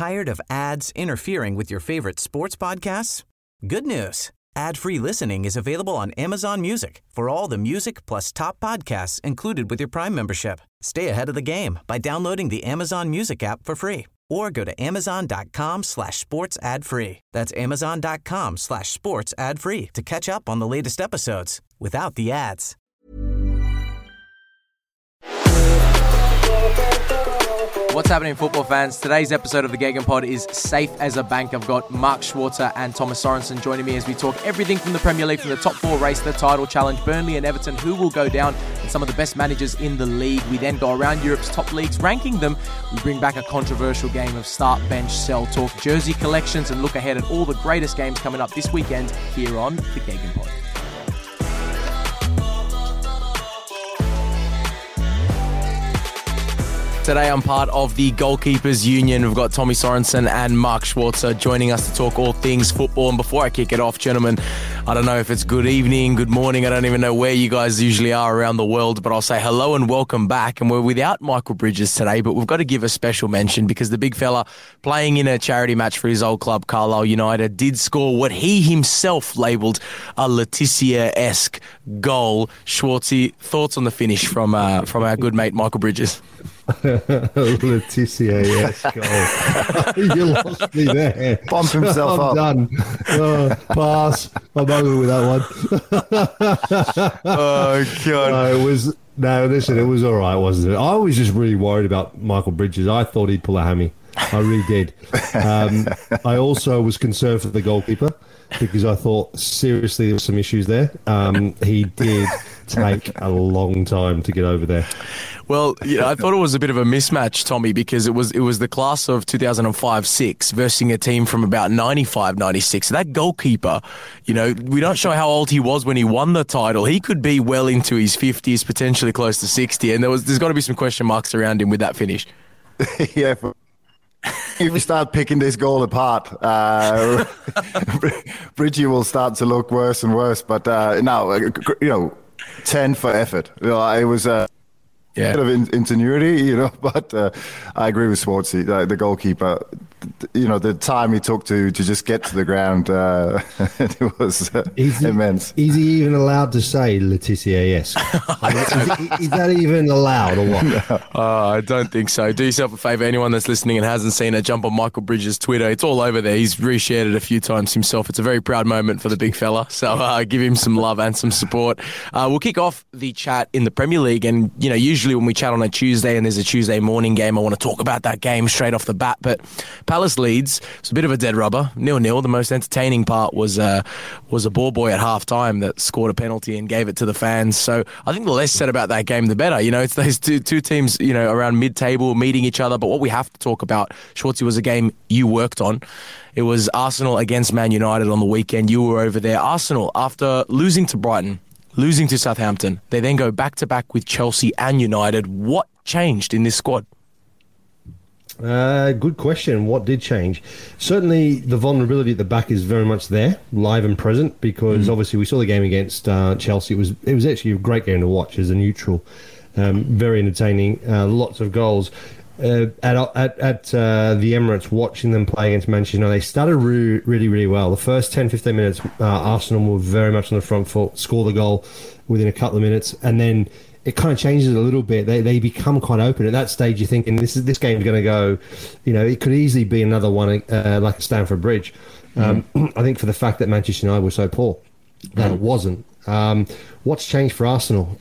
Tired of ads interfering with your favorite sports podcasts? Good news. Ad-free listening is available on Amazon Music for all the music plus top podcasts included with your Prime membership. Stay ahead of the game by downloading the Amazon Music app for free or go to amazon.com/sports ad free. That's amazon.com/sports ad free to catch up on the latest episodes without the ads. What's happening, football fans? Today's episode of the Gegenpod is safe as a bank. I've got Mark Schwarzer and Thomas Sorensen joining me as we talk everything from the Premier League, from the top four race, the title challenge, Burnley and Everton, who will go down, and some of the best managers in the league. We then go around Europe's top leagues, ranking them. We bring back a controversial game of start, bench, sell, talk jersey collections, and look ahead at all the greatest games coming up this weekend here on the Gegenpod. Today I'm part of the Goalkeepers Union. We've got Tommy Sorensen and Mark Schwarzer joining us to talk all things football. And before I kick it off, gentlemen, I don't know if it's good evening, good morning. I don't even know where you guys usually are around the world, but I'll say hello and welcome back. And we're without Michael Bridges today, but we've got to give a special mention because the big fella, playing in a charity match for his old club, Carlisle United, did score what he himself labelled a Laetitia-esque goal. Schwartzy, thoughts on the finish from our good mate Michael Bridges? Laetitia-esque goal. You lost me there. Bump himself I'm up. done. Pass. I'm over with that one. Oh, God. Listen, it was all right, wasn't it? I was just really worried about Michael Bridges. I thought he'd pull a hammy. I really did. I also was concerned for the goalkeeper because I thought, seriously, there were some issues there. He did take a long time to get over there. Well, I thought it was a bit of a mismatch, Tommy, because it was the class of 2005-06 versus a team from about 95-96. That goalkeeper, we don't show how old he was when he won the title. He could be well into his 50s, potentially close to 60, and there's got to be some question marks around him with that finish. Yeah. If we start picking this goal apart, Bridgie will start to look worse and worse. But 10 for effort. It was a bit of ingenuity, but I agree with Swartzy, the goalkeeper. The time he took to just get to the ground, it was immense. Is he even allowed to say Laetitia-esque? Is that even allowed or what? I don't think so. Do yourself a favour, anyone that's listening and hasn't seen it, jump on Michael Bridges' Twitter. It's all over there. He's reshared it a few times himself. It's a very proud moment for the big fella. So give him some love and some support. We'll kick off the chat in the Premier League. And, usually when we chat on a Tuesday and there's a Tuesday morning game, I want to talk about that game straight off the bat. But Palace Leeds, it's a bit of a dead rubber, 0-0. The most entertaining part was a ball boy at half-time that scored a penalty and gave it to the fans. So I think the less said about that game, the better. It's those two teams, around mid-table meeting each other. But what we have to talk about, Schwartzy, was a game you worked on. It was Arsenal against Man United on the weekend. You were over there. Arsenal, after losing to Brighton, losing to Southampton, they then go back-to-back with Chelsea and United. What changed in this squad? Good question. What did change? Certainly, the vulnerability at the back is very much there, live and present, because obviously we saw the game against Chelsea. It was actually a great game to watch as a neutral. Very entertaining. Lots of goals. At the Emirates, watching them play against Manchester United, they started really, really well. The first 10-15 minutes, Arsenal were very much on the front foot, score the goal within a couple of minutes, and then it kind of changes a little bit. They become quite open. At that stage, you're thinking this game's going to go, it could easily be another one like a Stamford Bridge. I think for the fact that Manchester United were so poor, that it wasn't. What's changed for Arsenal?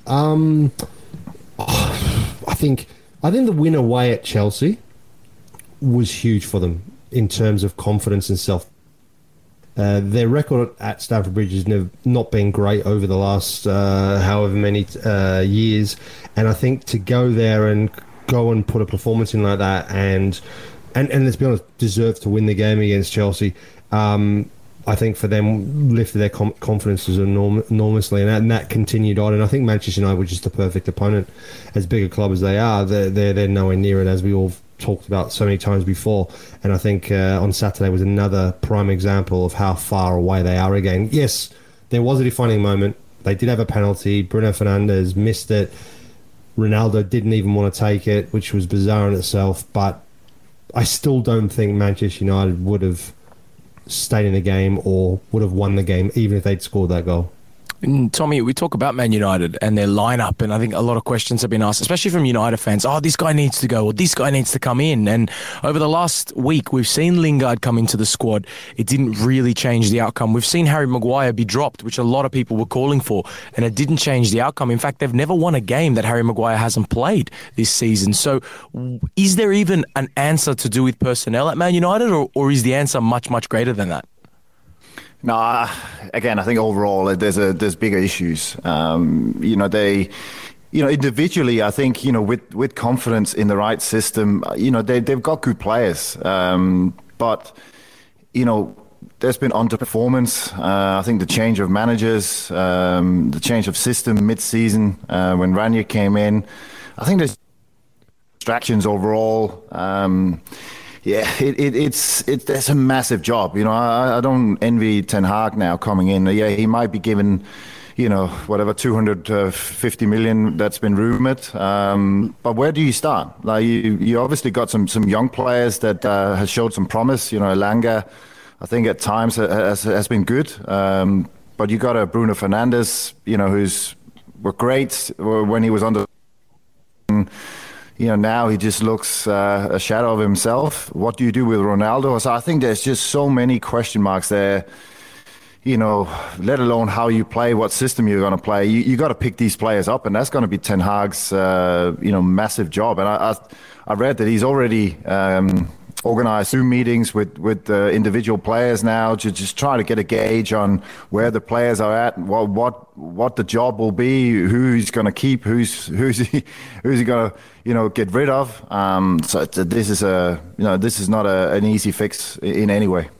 I think the win away at Chelsea was huge for them in terms of confidence and self. Their record at Stamford Bridge has not been great over the last however many years, and I think to go there and put a performance in like that and let's be honest, deserve to win the game against Chelsea. I think for them lifted their confidences enormously, and that continued on. And I think Manchester United were just the perfect opponent. As big a club as they are, they're nowhere near it, as we all talked about so many times before. And I think on Saturday was another prime example of how far away they are again. Yes, there was a defining moment. They did have a penalty. Bruno Fernandes missed it. Ronaldo didn't even want to take it, which was bizarre in itself. But I still don't think Manchester United would have stayed in the game or would have won the game even if they'd scored that goal. And Tommy, we talk about Man United and their lineup, and I think a lot of questions have been asked, especially from United fans. Oh, this guy needs to go, or this guy needs to come in. And over the last week, we've seen Lingard come into the squad. It didn't really change the outcome. We've seen Harry Maguire be dropped, which a lot of people were calling for, and it didn't change the outcome. In fact, they've never won a game that Harry Maguire hasn't played this season. So is there even an answer to do with personnel at Man United, or is the answer much, much greater than that? No, again, I think overall there's bigger issues. Individually, I think with confidence in the right system, they've got good players, but there's been underperformance. I think the change of managers, the change of system mid-season when Ranier came in, I think there's distractions overall. It's a massive job. I don't envy Ten Hag now coming in. Yeah, he might be given, whatever 250 million that's been rumored. But where do you start? Like you obviously got some young players that has showed some promise. Elanga, I think at times has been good. But you got a Bruno Fernandes, who's were great when he was under. Now he just looks a shadow of himself. What do you do with Ronaldo? So I think there's just so many question marks there, let alone how you play, what system you're going to play. You got to pick these players up, and that's going to be Ten Hag's, massive job. And I read that he's already organized Zoom meetings with individual players now to just try to get a gauge on where the players are at, what the job will be, who he's going to keep, who's he going to get rid of. So this is not an easy fix in any way.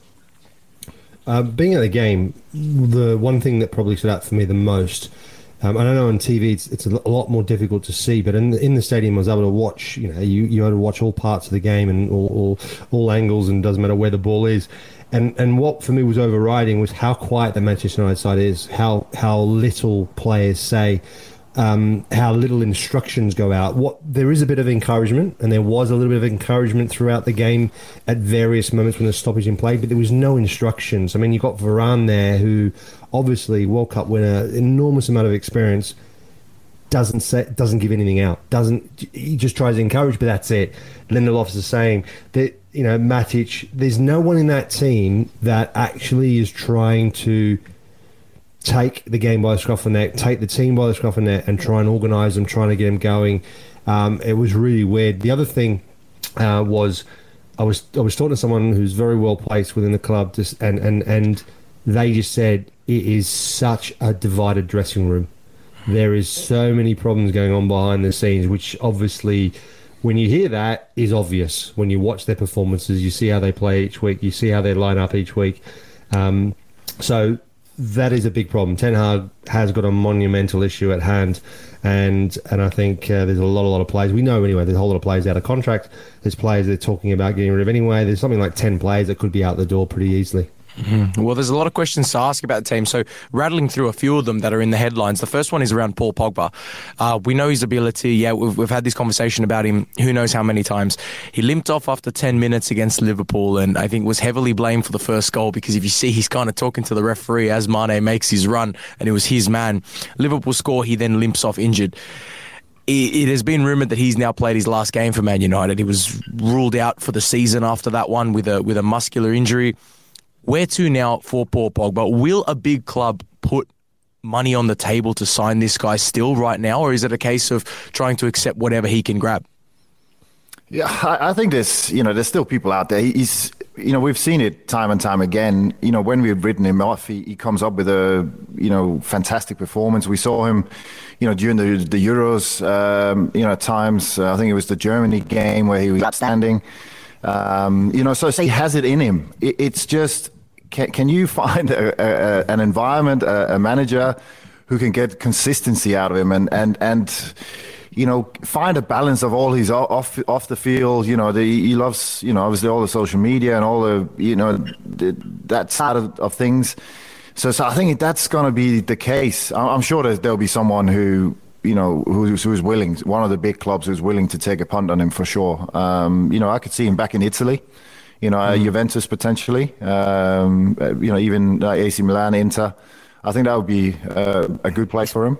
Being at the game, the one thing that probably stood out for me the most. I don't know on TV it's a lot more difficult to see, but in the stadium I was able to watch. You able to watch all parts of the game and all angles, and doesn't matter where the ball is. And what for me was overriding was how quiet the Manchester United side is, how little players say, how little instructions go out. There is a bit of encouragement, and there was a little bit of encouragement throughout the game at various moments when the stoppage in play, but there was no instructions. I mean, you've got Varane there, who obviously World Cup winner, enormous amount of experience, doesn't give anything out. He just tries to encourage, but that's it. Lindelof is the same. Matic. There's no one in that team that actually is trying to take the game by the scruff of the neck, take the team by the scruff of the neck, and try and organise them, trying to get them going. It was really weird. The other thing was I was talking to someone who's very well placed within the club, and they just said it is such a divided dressing room. There is so many problems going on behind the scenes, which obviously, when you hear that, is obvious. When you watch their performances, you see how they play each week, you see how they line up each week. So that is a big problem. Ten Hag has got a monumental issue at hand, and I think there's a lot of players. We know anyway, there's a whole lot of players out of contract. There's players they're talking about getting rid of anyway. There's something like 10 players that could be out the door pretty easily. Mm-hmm. Well, there's a lot of questions to ask about the team. So rattling through a few of them that are in the headlines. The first one is around Paul Pogba. We know his ability. Yeah, we've had this conversation about him who knows how many times. He limped off after 10 minutes against Liverpool, and I think was heavily blamed for the first goal, because if you see, he's kind of talking to the referee as Mane makes his run, and it was his man. Liverpool score, he then limps off injured. It has been rumoured that he's now played his last game for Man United. He was ruled out for the season after that one with a muscular injury. Where to now for Paul Pogba? Will a big club put money on the table to sign this guy still right now, or is it a case of trying to accept whatever he can grab? Yeah, I think there's still people out there. He's, we've seen it time and time again. When we've written him off, he comes up with a, fantastic performance. We saw him, during the Euros, at times. I think it was the Germany game where he was outstanding. So he has it in him. It's just, can you find an environment, a manager who can get consistency out of him and find a balance of all his off the field. He loves, obviously all the social media and all the, that side of things. So I think that's going to be the case. I'm sure there'll be someone who who's willing, one of the big clubs who's willing to take a punt on him for sure. I could see him back in Italy, Juventus potentially, even AC Milan, Inter. I think that would be a good place for him.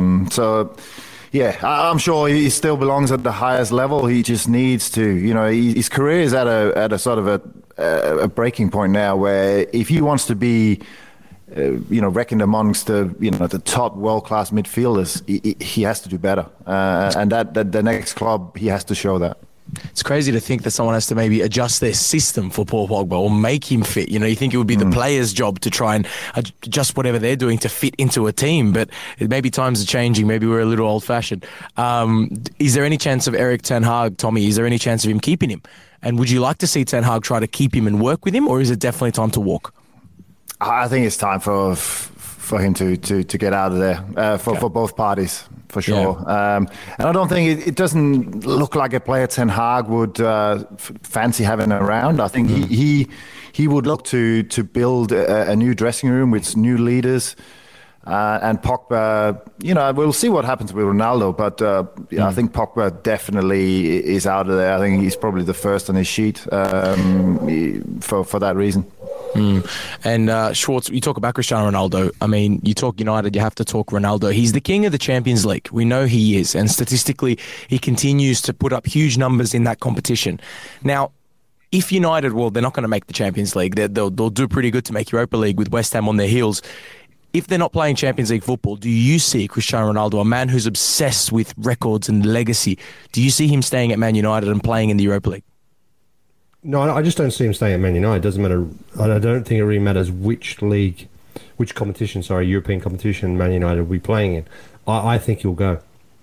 I'm sure he still belongs at the highest level. He just needs to, his career is at a sort of a breaking point now where if he wants to be reckoned amongst the top world-class midfielders, he has to do better. And that the next club, he has to show that. It's crazy to think that someone has to maybe adjust their system for Paul Pogba or make him fit. You think it would be the player's job to try and adjust whatever they're doing to fit into a team. But maybe times are changing. Maybe we're a little old-fashioned. Is there any chance of Erik ten Hag, Tommy? Is there any chance of him keeping him? And would you like to see Ten Hag try to keep him and work with him, or is it definitely time to walk? I think it's time for him to get out of there for both parties, for sure. Yeah. And I don't think it doesn't look like a player Ten Hag would fancy having around. I think he would look to build a new dressing room with new leaders. And Pogba, we'll see what happens with Ronaldo, but I think Pogba definitely is out of there. I think he's probably the first on his sheet for that reason. And Schwartz, you talk about Cristiano Ronaldo. I mean, you talk United, you have to talk Ronaldo. He's the king of the Champions League. We know he is. And statistically, he continues to put up huge numbers in that competition. Now, if United, they're not going to make the Champions League. They'll do pretty good to make Europa League with West Ham on their heels. If they're not playing Champions League football, do you see Cristiano Ronaldo, a man who's obsessed with records and legacy, do you see him staying at Man United and playing in the Europa League? No, I just don't see him staying at Man United. It doesn't matter. I don't think it really matters which European competition Man United will be playing in. I think he'll go.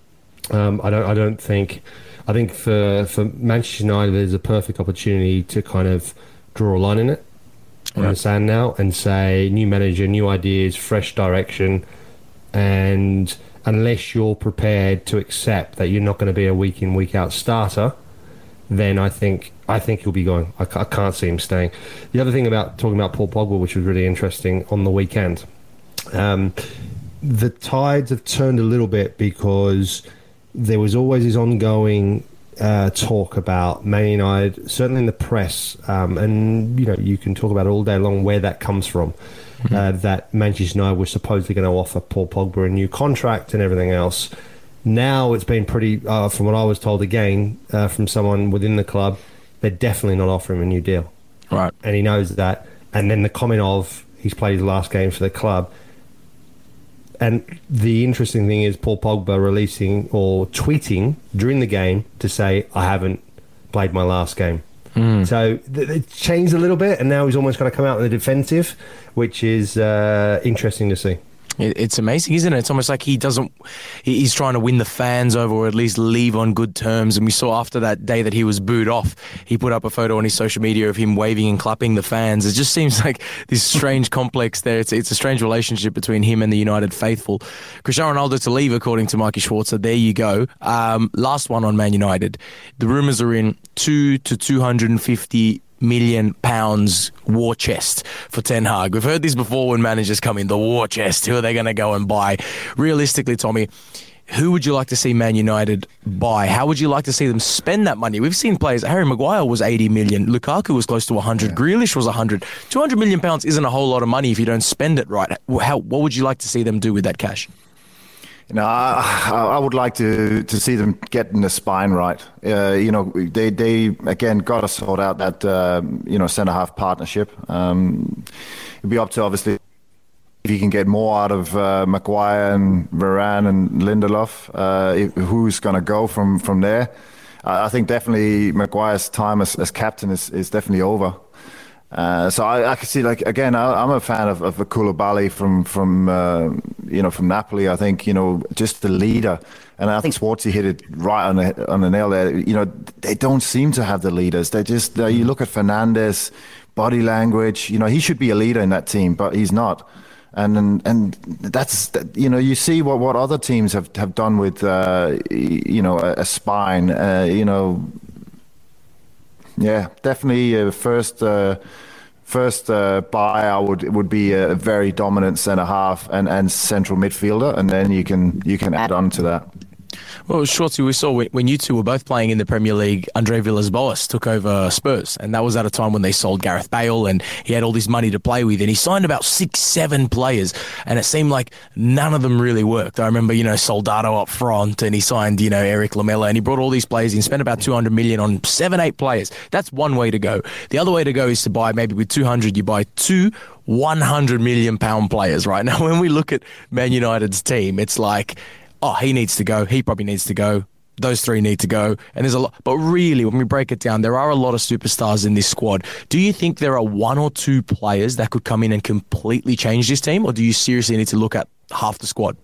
I think for Manchester United, there's a perfect opportunity to kind of draw a line in it. On the sand now and say new manager, new ideas, fresh direction, and unless you're prepared to accept that you're not going to be a week in, week out starter, then I think he'll be going. I can't see him staying. The other thing about talking about Paul Pogba, which was really interesting on the weekend, the tides have turned a little bit because there was always this ongoing talk about Man United, certainly in the press, and you can talk about it all day long where that comes from. That Manchester United was supposedly going to offer Paul Pogba a new contract and everything else. Now it's been pretty, from what I was told again, from someone within the club, they're definitely not offering him a new deal. Right. And he knows that. And then the comment of he's played his last game for the club. And the interesting thing is Paul Pogba releasing or tweeting during the game to say, I haven't played my last game. So it changed a little bit, and now he's almost going to come out in the defensive, which is interesting to see. It's amazing, isn't it? It's almost like he's trying to win the fans over, or at least leave on good terms. And we saw after that day that he was booed off, he put up a photo on his social media of him waving and clapping the fans. It just seems like this strange complex there. It's a strange relationship between him and the United faithful. Cristiano Ronaldo to leave, according to Mikey Schwarzer. There you go. Last one on Man United. The rumours are in 2 to 250 million pounds war chest for Ten Hag. We've heard this before when managers come in, the war chest. Who are they going to go and buy? Realistically, Tommy, who would you like to see Man United buy? How would you like to see them spend that money? We've seen players, Harry Maguire was 80 million, Lukaku was close to 100, Grealish was 100. 200 million pounds isn't a whole lot of money if you don't spend it right. What would you like to see them do with that cash? I would like to see them getting the spine right. They again got to sort out that centre half partnership. It'd be up to obviously if you can get more out of Maguire and Varane and Lindelof. Who's going to go from there? I think definitely Maguire's time as captain is definitely over. So I can see, like, again, I'm a fan of Koulibaly from Napoli. I think, just the leader. And I think Schwartzy hit it right on the nail there. They don't seem to have the leaders. They just, you look at Fernandes, body language, he should be a leader in that team, but he's not. And that's, you see what other teams have done with, a spine, yeah, definitely First buy would be a very dominant centre half and central midfielder, and then you can add on to that. Well, Shorty, we saw when you two were both playing in the Premier League, Andre Villas-Boas took over Spurs, and that was at a time when they sold Gareth Bale, and he had all this money to play with, and he signed about 6-7 players, and it seemed like none of them really worked. I remember, Soldado up front, and he signed, Eric Lamela, and he brought all these players and spent about 200 million on 7-8 players. That's one way to go. The other way to go is to buy, maybe with 200, you buy two 100 million pound players, right? Now, when we look at Man United's team, it's like, oh, he needs to go. He probably needs to go. Those three need to go. And there's a lot. But really, when we break it down, there are a lot of superstars in this squad. Do you think there are one or two players that could come in and completely change this team? Or do you seriously need to look at half the squad?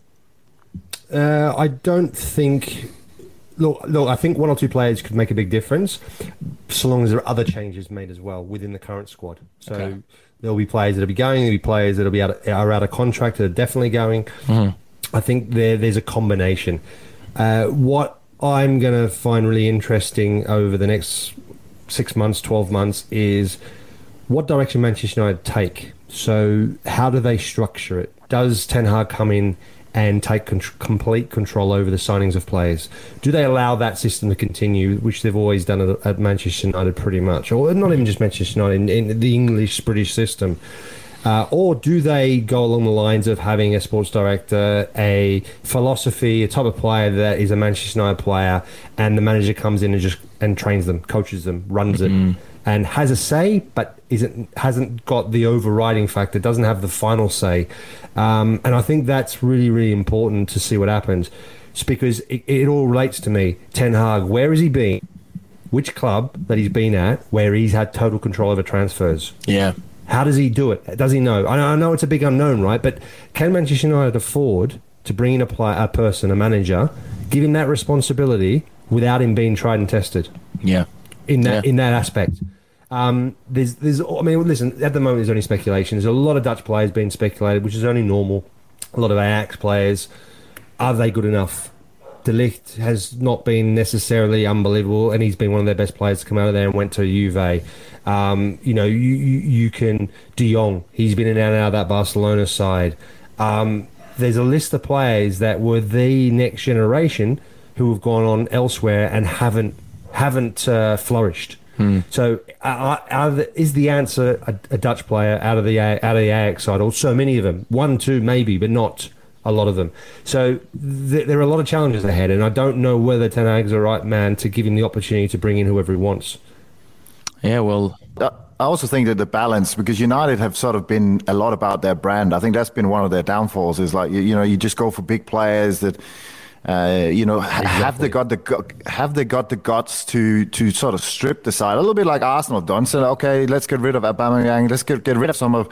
I don't think... Look, I think one or two players could make a big difference, so long as there are other changes made as well within the current squad. So okay. There'll be players that'll be going, there'll be players that'll be are out of contract that are definitely going. Mm-hmm. I think there's a combination. What I'm going to find really interesting over the next 6 months, 12 months is what direction Manchester United take. So how do they structure it? Does Ten Hag come in and take complete control over the signings of players? Do they allow that system to continue, which they've always done at Manchester United pretty much, or not even just Manchester United, in the English-British system? Or do they go along the lines of having a sports director, a philosophy, a type of player that is a Manchester United player, and the manager comes in and trains them, coaches them, runs it, and has a say, but hasn't got the overriding factor, doesn't have the final say. And I think that's really, really important to see what happens. It's because it all relates to me. Ten Hag, where has he been? Which club that he's been at where he's had total control over transfers? Yeah. How does he do it? Does he know? I know it's a big unknown, right? But can Manchester United afford to bring in a person, a manager, give him that responsibility without him being tried and tested? Yeah. In that aspect. Listen, at the moment there's only speculation. There's a lot of Dutch players being speculated, which is only normal. A lot of Ajax players. Are they good enough? De Ligt has not been necessarily unbelievable, and he's been one of their best players to come out of there and went to Juve. You can De Jong. He's been in and out of that Barcelona side. There's a list of players that were the next generation who have gone on elsewhere and haven't flourished. So, is the answer a Dutch player out of the Ajax side, or so many of them? 1, 2, maybe, but not a lot of them. So there are a lot of challenges ahead, and I don't know whether Ten Hag's the right man to give him the opportunity to bring in whoever he wants. Yeah, well, I also think that the balance, because United have sort of been a lot about their brand. I think that's been one of their downfalls. Is like you just go for big players that have they got the guts to sort of strip the side a little bit like Arsenal have done. So okay, let's get rid of Aubameyang. Let's get rid of some of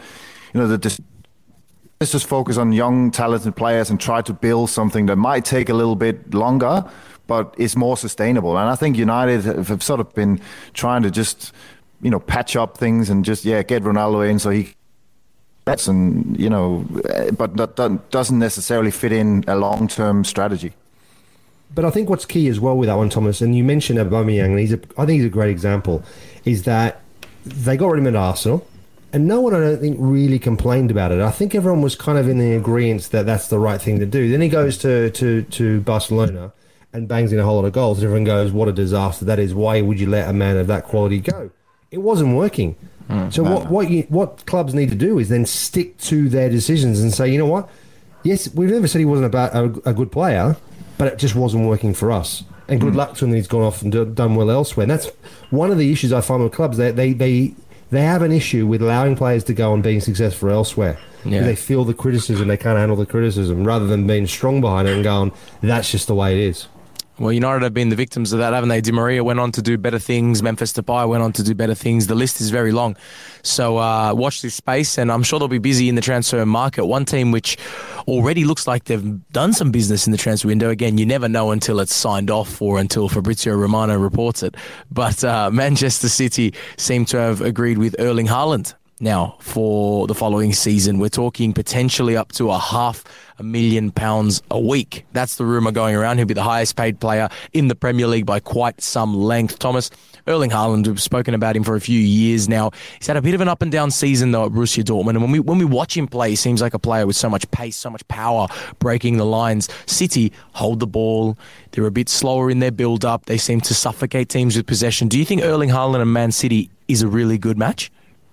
let's just focus on young, talented players and try to build something that might take a little bit longer, but is more sustainable. And I think United have sort of been trying to just, patch up things and just, get Ronaldo in so he gets, and, but that doesn't necessarily fit in a long-term strategy. But I think what's key as well with that one, Thomas, and you mentioned Aubameyang, and I think he's a great example, is that they got rid of him at Arsenal. And no one, I don't think, really complained about it. I think everyone was kind of in the agreement that that's the right thing to do. Then he goes to Barcelona and bangs in a whole lot of goals. And everyone goes, what a disaster that is. Why would you let a man of that quality go? It wasn't working. What clubs need to do is then stick to their decisions and say, you know what? Yes, we've never said he wasn't a good player, but it just wasn't working for us. And good luck to him that he's gone off and done well elsewhere. And that's one of the issues I find with clubs. They have an issue with allowing players to go and being successful elsewhere. Yeah. They feel the criticism, they can't handle the criticism, rather than being strong behind it and going, that's just the way it is. Well, United have been the victims of that, haven't they? Di Maria went on to do better things. Memphis Depay went on to do better things. The list is very long. So watch this space, and I'm sure they'll be busy in the transfer market. One team which already looks like they've done some business in the transfer window. Again, you never know until it's signed off or until Fabrizio Romano reports it. But Manchester City seem to have agreed with Erling Haaland. now for the following season. We're talking potentially up to £500,000 a week. That's the rumour going around. He'll be the highest paid player in the Premier League by quite some length. Thomas, Erling Haaland, we've spoken about him for a few years now. He's had a bit of an up and down season though at Borussia Dortmund, and when we watch him play, he seems like a player with so much pace, so much power, breaking the lines. City hold the ball. They're a bit slower in their build-up. They seem to suffocate teams with possession. Do you think Erling Haaland and Man City is a really good match?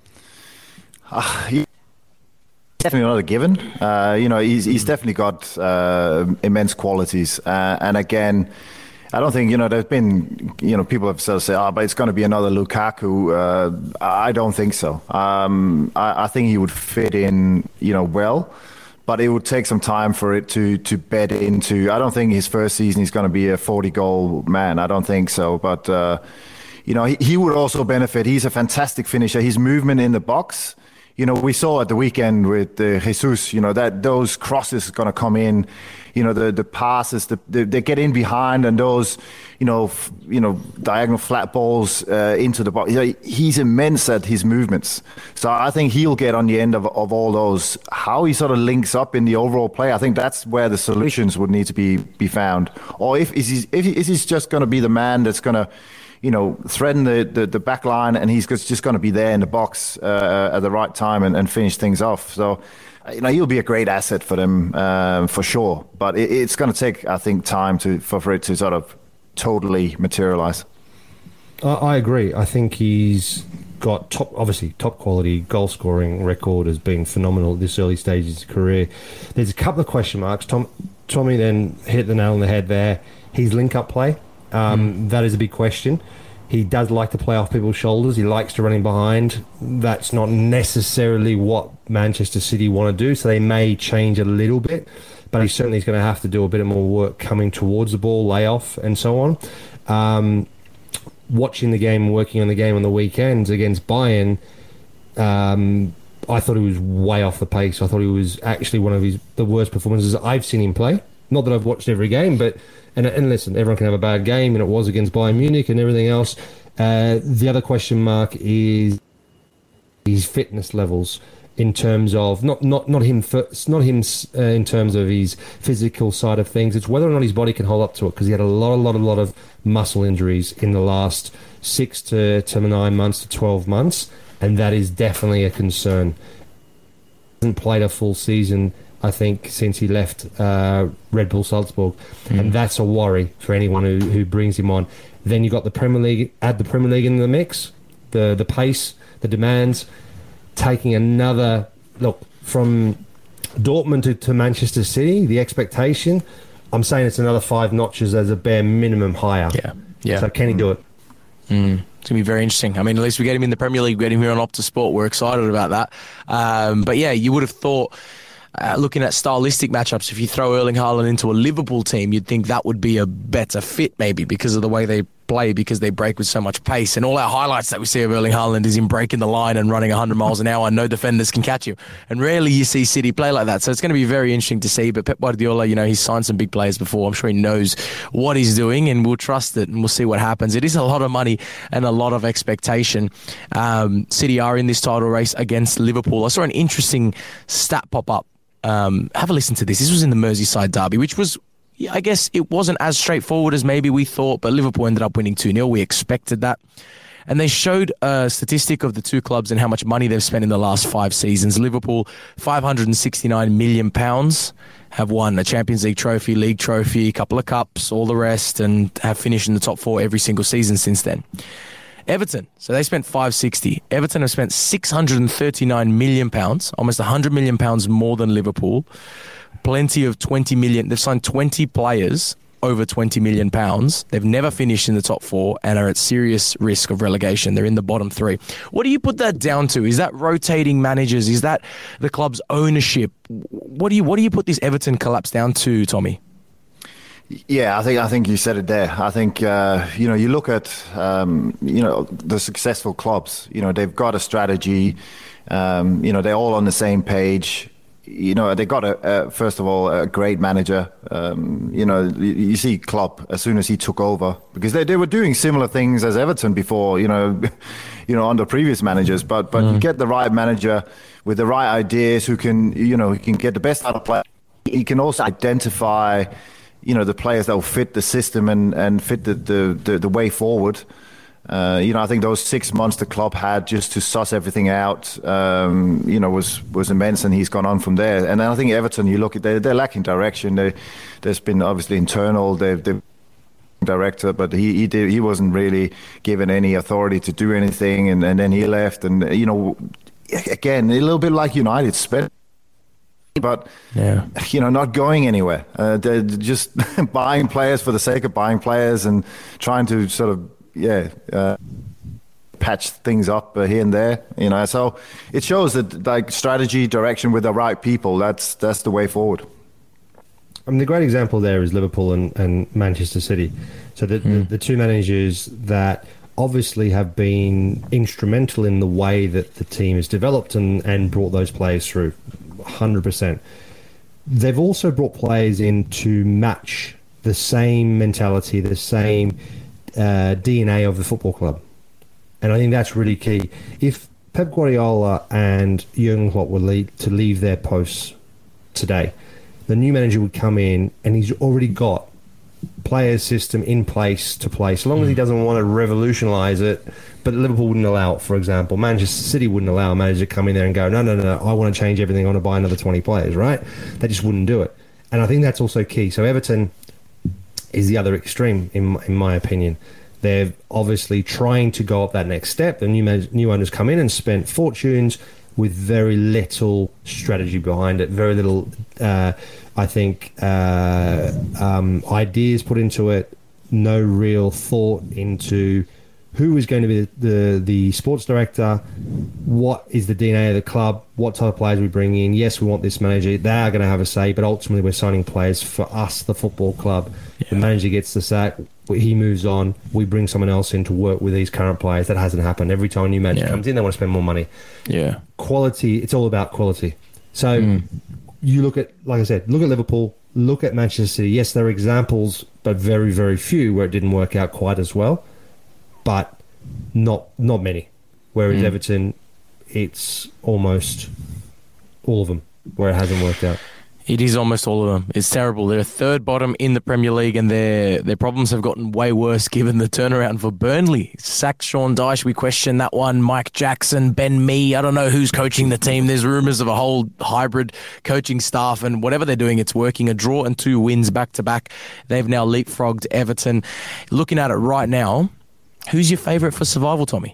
Definitely not a given. He's definitely got immense qualities. And again, I don't think, there's been, people have sort of said, but it's going to be another Lukaku. I don't think so. I think he would fit in, well, but it would take some time for it to bed into. I don't think his first season he's going to be a 40-goal man. I don't think so. But, he would also benefit. He's a fantastic finisher. His movement in the box, we saw at the weekend with Jesus, that those crosses are going to come in, the passes, they get in behind, and those, diagonal flat balls into the box. He's immense at his movements. So I think he'll get on the end of all those. How he sort of links up in the overall play, I think that's where the solutions would need to be found. Or if he's just going to be the man that's going to, threaten the back line, and he's just going to be there in the box at the right time and finish things off. So, he'll be a great asset for them for sure. But it's going to take, I think, time for it to sort of totally materialise. I agree. I think he's got top quality goal scoring record has been phenomenal at this early stage of his career. There's a couple of question marks. Tommy then hit the nail on the head there. His link-up play. That is a big question. He does like to play off people's shoulders. He likes to run in behind. That's not necessarily what Manchester City want to do, so they may change a little bit, but he certainly is going to have to do a bit more work coming towards the ball, layoff, and so on. Watching the game and working on the game on the weekends against Bayern, I thought he was way off the pace. I thought he was actually one of the worst performances I've seen him play. Not that I've watched every game, but and listen, everyone can have a bad game, and it was against Bayern Munich and everything else. The other question mark is his fitness levels in terms of not him in terms of his physical side of things. It's whether or not his body can hold up to it, because he had a lot of muscle injuries in the last 6 to 9 months to 12 months, and that is definitely a concern. He hasn't played a full season, I think, since he left Red Bull Salzburg, and that's a worry for anyone who brings him on. Then you got the Premier League, add the Premier League in the mix, the pace, the demands, taking another look from Dortmund to Manchester City. The expectation, I'm saying it's another 5 notches as a bare minimum higher. Yeah. So can he do it? It's going to be very interesting. I mean, at least we get him in the Premier League, we get him here on Optus Sport. We're excited about that. But yeah, you would have thought, looking at stylistic matchups, if you throw Erling Haaland into a Liverpool team, you'd think that would be a better fit maybe because of the way they play, because they break with so much pace. And all our highlights that we see of Erling Haaland is him breaking the line and running 100 miles an hour, and no defenders can catch him. And rarely you see City play like that. So it's going to be very interesting to see. But Pep Guardiola, he's signed some big players before. I'm sure he knows what he's doing, and we'll trust it, and we'll see what happens. It is a lot of money and a lot of expectation. City are in this title race against Liverpool. I saw an interesting stat pop up. Have a listen to this. This was in the Merseyside derby, which was, I guess, it wasn't as straightforward as maybe we thought, but Liverpool ended up winning 2-0. We expected that. And they showed a statistic of the two clubs and how much money they've spent in the last 5 seasons. Liverpool, £569 million, have won a Champions League trophy, league trophy, a couple of cups, all the rest, and have finished in the top 4 every single season since then. Everton, so they spent 560. Everton have spent £639 million, almost £100 million more than Liverpool. Plenty of 20 million. They've signed 20 players over £20 million. They've never finished in the top 4 and are at serious risk of relegation. They're in the bottom 3. What do you put that down to? Is that rotating managers? Is that the club's ownership? What do you put this Everton collapse down to, Tommy? Yeah, I think you said it there. I think you look at the successful clubs. They've got a strategy. They're all on the same page. they got first of all a great manager. You see Klopp as soon as he took over, because they were doing similar things as Everton before, under previous managers. But you get the right manager with the right ideas who can get the best out of play. He can also identify, the players that will fit the system and fit the way forward. I think those 6 months the club had just to suss everything out, was immense, and he's gone on from there. And I think Everton, you look at, they're lacking direction. There's been obviously internal, they've director, but he wasn't really given any authority to do anything, and then he left. And again, a little bit like United, spent, but not going anywhere. They're just buying players for the sake of buying players and trying to sort of patch things up here and there, So it shows that like strategy, direction with the right people. That's the way forward. I mean, the great example there is Liverpool and Manchester City. So the two managers that obviously have been instrumental in the way that the team is developed and brought those players through, 100%. They've also brought players in to match the same mentality, the same DNA of the football club. And I think that's really key. If Pep Guardiola and Jurgen Klopp were to leave their posts today, the new manager would come in and he's already got players system in place to play, so long as he doesn't want to revolutionise it. But Liverpool wouldn't allow it, for example. Manchester City wouldn't allow a manager to come in there and go, no, I want to change everything, I want to buy another 20 players, right? They just wouldn't do it. And I think that's also key. So Everton is the other extreme, in my opinion. They're obviously trying to go up that next step. The new owners come in and spent fortunes with very little strategy behind it, very little, ideas put into it, no real thought into who is going to be the sports director, what is the DNA of the club, what type of players we bring in. Yes, we want this manager. They are going to have a say, but ultimately we're signing players for us, the football club. Yeah. The manager gets the sack, he moves on, we bring someone else in to work with these current players. That hasn't happened. Every time a new manager comes in, they want to spend more money. Yeah. Quality, it's all about quality. So you look at, like I said, look at Liverpool, look at Manchester City. Yes, there are examples, but very, very few where it didn't work out quite as well. But not many. Whereas Everton, it's almost all of them where it hasn't worked out. It is almost all of them. It's terrible. They're third bottom in the Premier League, and their problems have gotten way worse given the turnaround for Burnley. Sacked Sean Dyche, we question that one. Mike Jackson, Ben Mee, I don't know who's coaching the team. There's rumours of a whole hybrid coaching staff, and whatever they're doing, it's working. A draw and 2 wins back-to-back. They've now leapfrogged Everton. Looking at it right now, who's your favourite for survival, Tommy?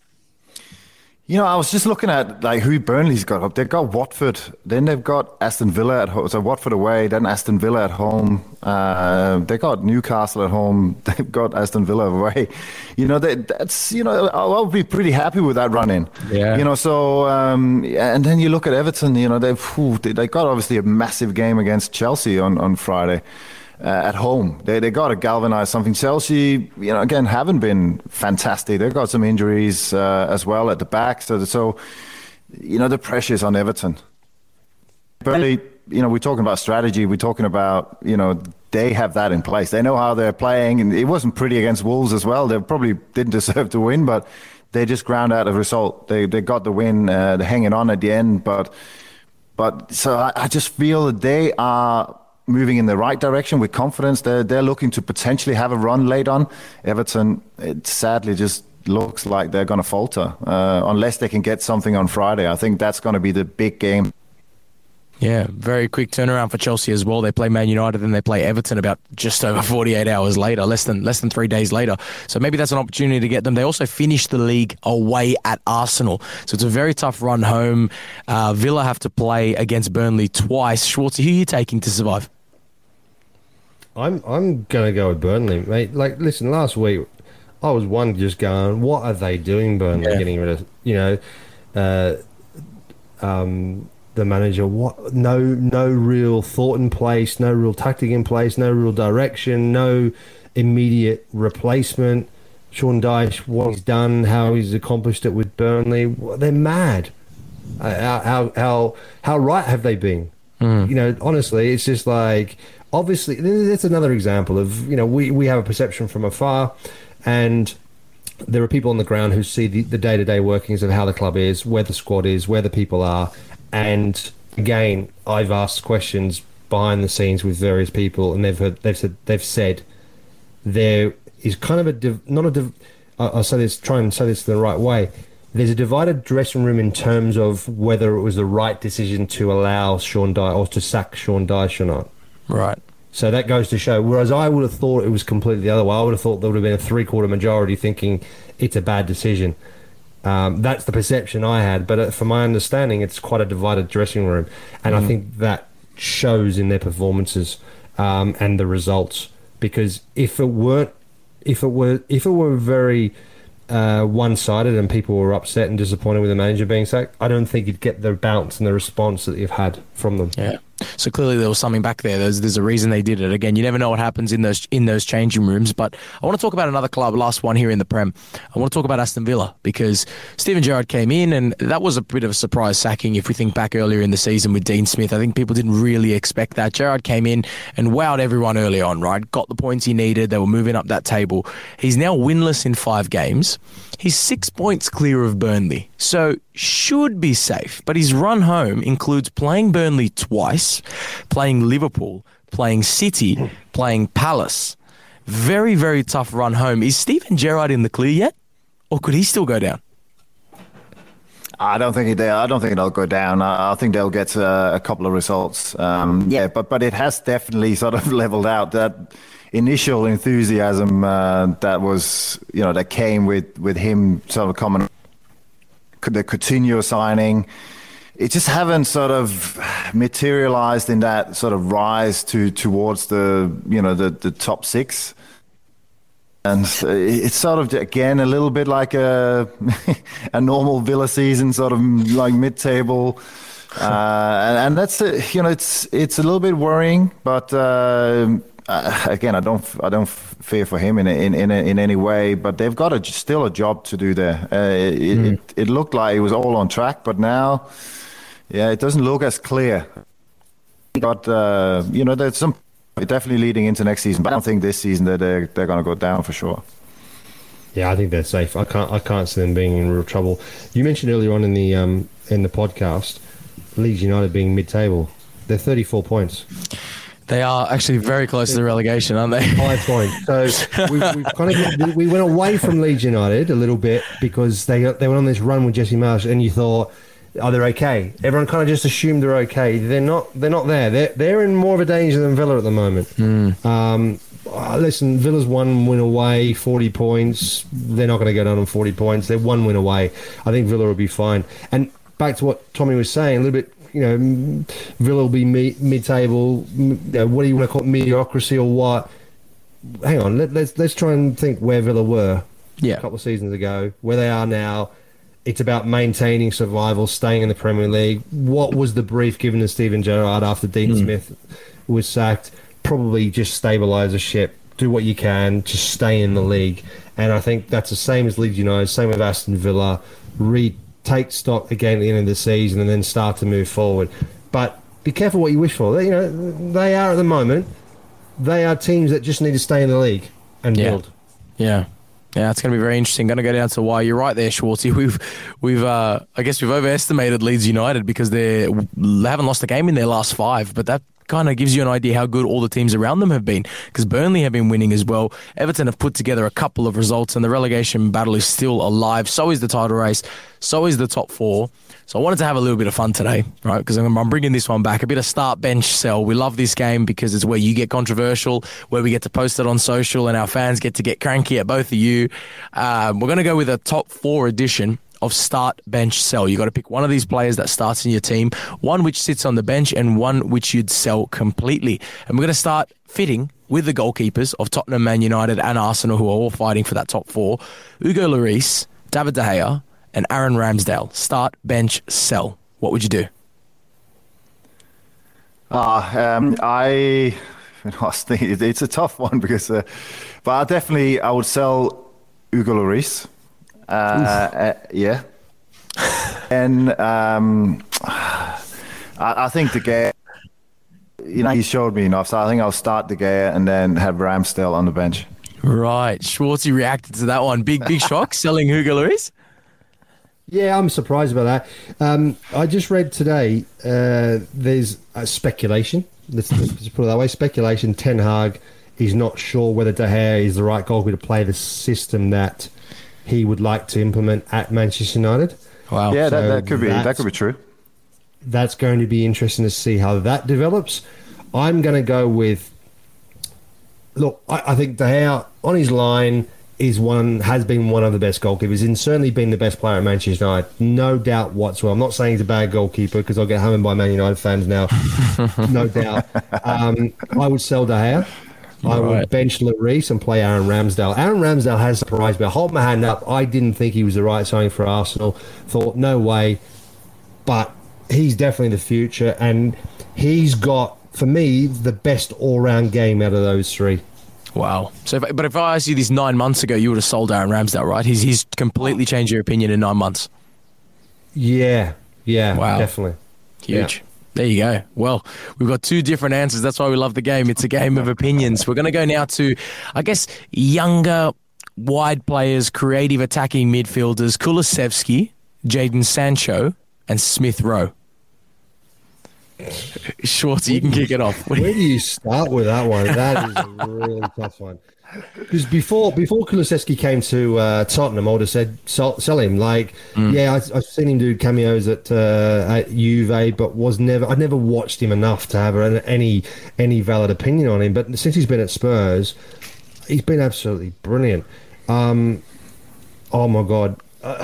I was just looking at who Burnley's got up. They've got Watford, then they've got Aston Villa at home. So Watford away, then Aston Villa at home. They got Newcastle at home. They've got Aston Villa away. I'll be pretty happy with that run-in. Yeah. So and then you look at Everton. They got obviously a massive game against Chelsea on Friday. At home, they got to galvanise something. Chelsea, again, haven't been fantastic. They've got some injuries as well at the back. So the pressure's on Everton. Burnley, we're talking about strategy. We're talking about, they have that in place. They know how they're playing, and it wasn't pretty against Wolves as well. They probably didn't deserve to win, but they just ground out a result. They got the win. They're hanging on at the end, but so I just feel that they are moving in the right direction with confidence. They're looking to potentially have a run late on. Everton, it sadly just looks like they're going to falter unless they can get something on Friday. I think that's going to be the big game. Yeah, very quick turnaround for Chelsea as well. They play Man United, then they play Everton about just over 48 hours later, less than 3 days later. So maybe that's an opportunity to get them. They also finished the league away at Arsenal. So it's a very tough run home. Villa have to play against Burnley twice. Schwartzy, who are you taking to survive? I'm going to go with Burnley, mate. Listen, last week I was one just going, what are they doing, Burnley, getting rid of, the manager? What? No real thought in place, no real tactic in place, no real direction, no immediate replacement. Sean Dyche, what he's done, how he's accomplished it with Burnley, they're mad. How right have they been? Honestly, it's just like, obviously, that's another example of, we have a perception from afar, and there are people on the ground who see the day-to-day workings of how the club is, where the squad is, where the people are. And again, I've asked questions behind the scenes with various people, and they've said there is kind of I'll say this, try and say this the right way. There's a divided dressing room in terms of whether it was the right decision to allow Sean Dyche or to sack Sean Dyche or not. Right. So that goes to show, whereas I would have thought it was completely the other way. I would have thought there would have been a three-quarter majority thinking it's a bad decision. That's the perception I had. But from my understanding, it's quite a divided dressing room. And I think that shows in their performances and the results. Because if it were very one-sided and people were upset and disappointed with the manager being sacked, I don't think you'd get the bounce and the response that you've had from them. Yeah. So clearly there was something back there. There's a reason they did it. Again, you never know what happens in those changing rooms. But I want to talk about another club, last one here in the Prem. I want to talk about Aston Villa, because Steven Gerrard came in, and that was a bit of a surprise sacking. If we think back earlier in the season with Dean Smith, I think people didn't really expect that. Gerrard came in and wowed everyone early on, right? Got the points he needed. They were moving up that table. He's now winless in 5 games. He's 6 points clear of Burnley, so should be safe. But his run home includes playing Burnley twice, playing Liverpool, playing City, playing Palace. Very, very tough run home. Is Steven Gerrard in the clear yet, or could he still go down? I don't think they'll go down. I think they'll get a couple of results. But it has definitely sort of leveled out. That initial enthusiasm that came with him sort of coming, the Coutinho signing, it just haven't sort of materialized in that sort of rise towards the top 6. And it's sort of, again, a little bit like a normal Villa season, sort of like mid-table. And that's, it's a little bit worrying, but again, I don't fear for him in any way, but they've got still a job to do there. It looked like it was all on track, but now, it doesn't look as clear. But there's some definitely leading into next season, but I don't think this season that they're going to go down for sure. Yeah, I think they're safe. I can't see them being in real trouble. You mentioned earlier on in the podcast, Leeds United being mid-table. They're 34 points. They are actually very close to the relegation, aren't they? 5 points. So we went away from Leeds United a little bit because they went on this run with Jesse Marsch, and you thought, oh, they're okay. Everyone kind of just assumed they're okay. They're not there. They're in more of a danger than Villa at the moment. Listen, Villa's 1 win away, 40 points. They're not going to go down on 40 points. They're 1 win away. I think Villa will be fine. And back to what Tommy was saying, a little bit, Villa will be mid-table. What do you want to call it, mediocrity or what? Hang on, let's try and think where Villa were a couple of seasons ago, where they are now. It's about maintaining survival, staying in the Premier League. What was the brief given to Steven Gerrard after Dean Smith was sacked? Probably just stabilise the ship, do what you can to stay in the league. And I think that's the same as Leeds United, same with Aston Villa. Take stock again at the end of the season and then start to move forward. But be careful what you wish for. They are at the moment. They are teams that just need to stay in the league and build. Yeah, it's going to be very interesting. Going to go down to why. You're right there, Schwartzy. We've I guess we've overestimated Leeds United because they haven't lost a game in their last 5, but that kind of gives you an idea how good all the teams around them have been, because Burnley have been winning as well. Everton have put together a couple of results, and the relegation battle is still alive. So is the title race. So is the top 4. So I wanted to have a little bit of fun today, right? Because I'm bringing this one back. A bit of start, bench, sell. We love this game because it's where you get controversial, where we get to post it on social, and our fans get to get cranky at both of you. We're going to go with a top 4 edition of start, bench, sell. You got to pick one of these players that starts in your team, one which sits on the bench, and one which you'd sell completely. And we're going to start fitting with the goalkeepers of Tottenham, Man United, and Arsenal, who are all fighting for that top 4. Hugo Lloris, David De Gea, and Aaron Ramsdale. Start, bench, sell. What would you do? It's a tough one because, but I would sell Hugo Lloris. Yeah. And I think De Gea, he showed me enough, so I think I'll start De Gea and then have Ramsdale on the bench. Right. Schwartzy reacted to that one. Big shock selling Hugo Lloris? Yeah, I'm surprised about that. I just read today there's a speculation. Let's put it that way. Speculation. Ten Hag is not sure whether De Gea is the right goalkeeper to play the system that he would like to implement at Manchester United. Wow. Yeah, so that could be true. That's going to be interesting to see how that develops. I'm going to go with. Look, I think De Gea on his line has been one of the best goalkeepers and certainly been the best player at Manchester United. No doubt whatsoever. I'm not saying he's a bad goalkeeper because I'll get hammered by Man United fans now. No doubt. I would sell De Gea. I would bench Lloris and play Aaron Ramsdale. Aaron Ramsdale has surprised me. I hold my hand up. I didn't think he was the right signing for Arsenal. Thought, no way. But he's definitely the future. And he's got, for me, the best all-round game out of those three. Wow. But if I asked you this 9 months ago, you would have sold Aaron Ramsdale, right? He's completely changed your opinion in 9 months. Yeah. Wow. Definitely. Huge. Yeah. There you go. Well, we've got two different answers. That's why we love the game. It's a game of opinions. We're going to go now to, I guess, younger, wide players, creative attacking midfielders, Kulusevski, Jadon Sancho, and Smith Rowe. Schwartzy, you can kick it off. Where do you start with that one? That is a really tough one. Because before Kulusevski came to Tottenham, I would have said sell him. Yeah, I've seen him do cameos at Juve, but I'd never watched him enough to have any valid opinion on him. But since he's been at Spurs, he's been absolutely brilliant. Oh my God.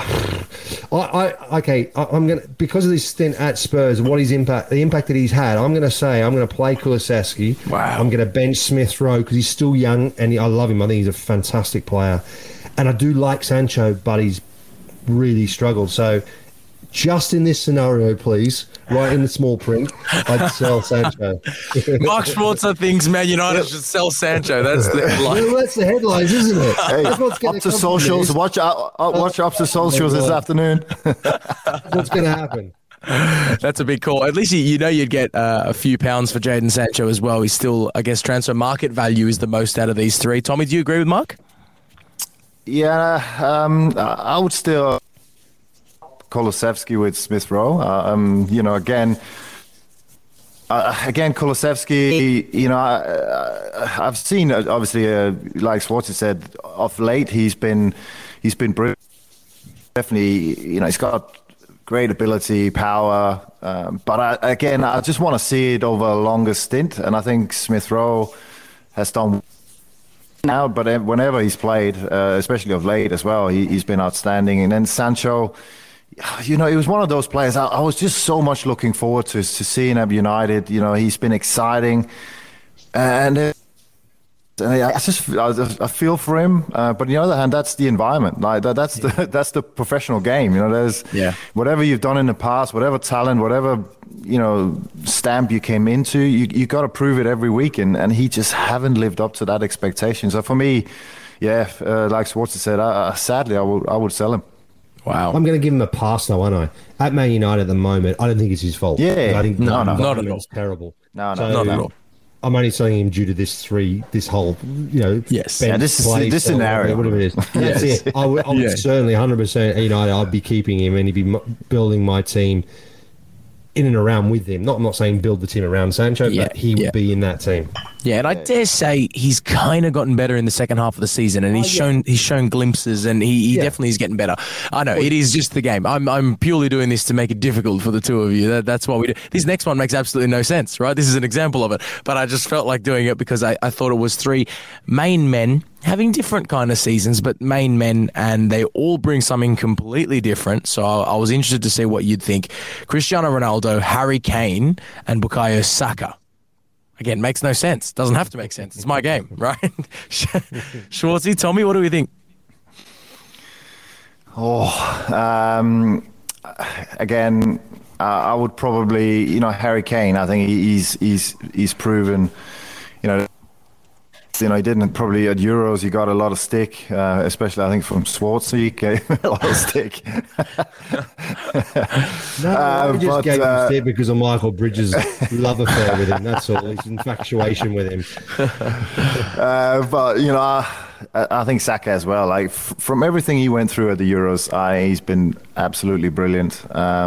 I'm gonna, because of this stint at Spurs, the impact that he's had. I'm gonna play Kulusevski. Wow. I'm gonna bench Smith Rowe because he's still young and I love him. I think he's a fantastic player, and I do like Sancho, but he's really struggled. So, just in this scenario, please, right in the small print, I'd sell Sancho. Mark Schwarzer thinks Man United should sell Sancho. That's the headline. Well, that's the headlines, isn't it? Hey, up to socials. Watch up to socials this afternoon. What's going to happen? That's a big call. At least you'd get a few pounds for Jadon Sancho as well. He's still, I guess, transfer market value is the most out of these three. Tommy, do you agree with Mark? Yeah, I would still Kulusevski with Smith Rowe. Again, Kulusevski. I've seen obviously, like Schwartz said, of late he's been brilliant. Definitely, he's got great ability, power. But I just want to see it over a longer stint, and I think Smith Rowe has done now. But whenever he's played, especially of late as well, he's been outstanding. And then Sancho. He was one of those players I was just so much looking forward to seeing at United. He's been exciting, and I feel for him. But on the other hand, that's the environment. Like that's the professional game. There's whatever you've done in the past, whatever talent, whatever stamp you came into, you got to prove it every week, and he just haven't lived up to that expectation. So for me, like Schwarzer said, sadly I would sell him. Wow. I'm going to give him a pass, though, aren't I? At Man United at the moment, I don't think it's his fault. Yeah. I think not at all. It's terrible. No, not at all. I'm only selling him due to this whole, yes. This scenario. Whatever it is. That's it. I would certainly 100% at United, I'd be keeping him and he'd be building my team in and around with him. I'm not saying build the team around Sancho, but he would be in that team. Yeah, and I dare say he's kind of gotten better in the second half of the season, and he's shown glimpses, and he definitely is getting better. I know it is just the game. I'm purely doing this to make it difficult for the two of you. That's what we do. This next one makes absolutely no sense, right? This is an example of it, but I just felt like doing it because I thought it was three main men having different kind of seasons, but main men, and they all bring something completely different. So I was interested to see what you'd think. Cristiano Ronaldo, Harry Kane, and Bukayo Saka. Again, makes no sense. Doesn't have to make sense. It's my game, right? Schwartzy, Tommy, what do we think? Again, I would probably, Harry Kane. I think he's proven, You know, he didn't probably at Euros. He got a lot of stick, especially I think from Schwarzer. He gave a lot of stick. No, he just gave him stick because of Michael Bridges' love affair with him. That's all. His infatuation with him. But you know, I think Saka as well. Like from everything he went through at the Euros, he's been absolutely brilliant.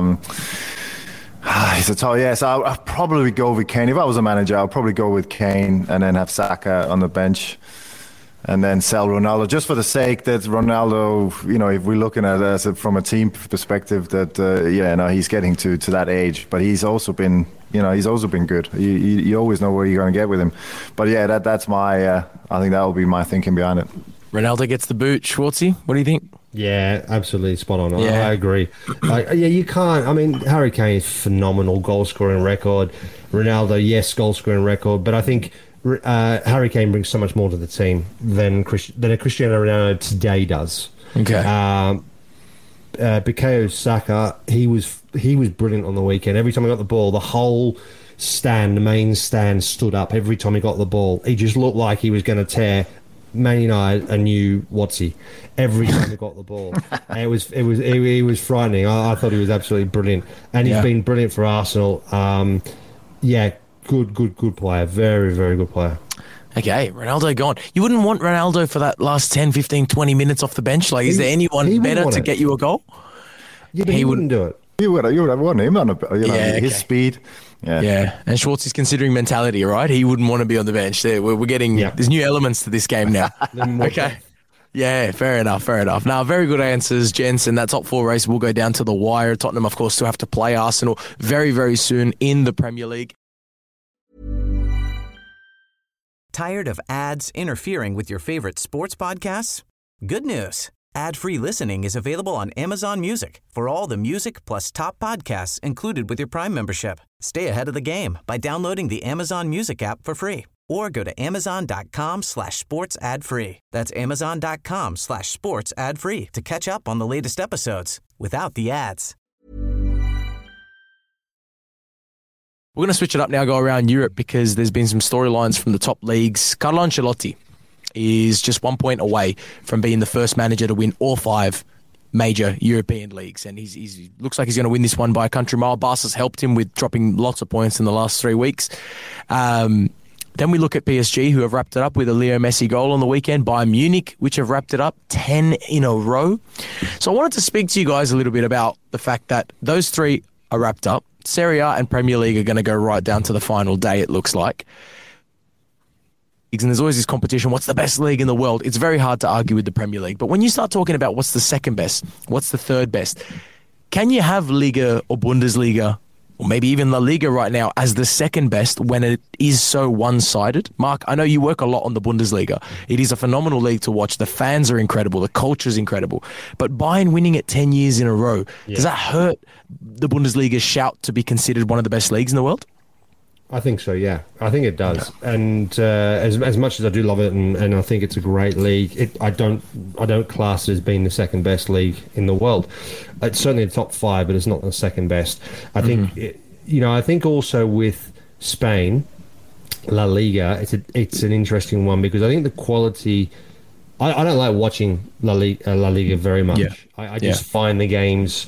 He's a tall, yes. I'll probably go with Kane. If I was a manager, I'll probably go with Kane and then have Saka on the bench and then sell Ronaldo, just for the sake that Ronaldo, you know, if we're looking at it from a team perspective, that, he's getting to that age. But he's also been, he's also been good. You always know where you're going to get with him. But yeah, that's my, I think that will be my thinking behind it. Ronaldo gets the boot. Schwartzy, what do you think? Yeah, absolutely spot on. Yeah. I agree. You can't. I mean, Harry Kane is phenomenal goal scoring record. Ronaldo, yes, goal scoring record. But I think Harry Kane brings so much more to the team than a Cristiano Ronaldo today does. Okay. Bukayo Saka, he was brilliant on the weekend. Every time he got the ball, the whole the main stand stood up. Every time he got the ball, he just looked like he was going to tear Man United a new Watsy every time he got the ball. And it was frightening. I thought he was absolutely brilliant, and he's been brilliant for Arsenal. Good player, very, very good player. Okay, Ronaldo gone. You wouldn't want Ronaldo for that last 10, 15, 20 minutes off the bench? Like, is there anyone better to get you a goal? Yeah, but he wouldn't do it. You would have wanted him on his speed. Yeah. And Schwartz is considering mentality, right? He wouldn't want to be on the bench. We're getting there's new elements to this game now. Okay. Yeah, fair enough. Now, very good answers, gents, and that top four race will go down to the wire. Tottenham, of course, still have to play Arsenal very, very soon in the Premier League. Tired of ads interfering with your favorite sports podcasts? Good news. Ad-free listening is available on Amazon Music for all the music plus top podcasts included with your Prime membership. Stay ahead of the game by downloading the Amazon Music app for free or go to amazon.com/sports ad free. That's amazon.com/sports ad free to catch up on the latest episodes without the ads. We're going to switch it up now, go around Europe because there's been some storylines from the top leagues. Carlo Ancelotti is just 1 point away from being the first manager to win all 5 major European leagues, and he looks like he's going to win this one by a country mile. Barca's helped him with dropping lots of points in the last 3 weeks. Then we look at PSG, who have wrapped it up with a Leo Messi goal on the weekend. Bayern Munich, which have wrapped it up 10 in a row. So I wanted to speak to you guys a little bit about the fact that those 3 are wrapped up. Serie A and Premier League are going to go right down to the final day, it looks like. And there's always this competition. What's the best league in the world? It's very hard to argue with the Premier League. But when you start talking about what's the second best, what's the third best, can you have Liga or Bundesliga or maybe even La Liga right now as the second best when it is so one-sided? Mark, I know you work a lot on the Bundesliga. It is a phenomenal league to watch. The fans are incredible. The culture is incredible. But Bayern winning it 10 years in a row, does that hurt the Bundesliga's shout to be considered one of the best leagues in the world? I think so, yeah. I think it does. And as much as I do love it and I think it's a great league, I don't class it as being the second best league in the world. It's certainly the top 5, but it's not the second best. I think, I think also with Spain, La Liga, it's an interesting one because I think the quality... I don't like watching La Liga very much. Yeah. I just find the games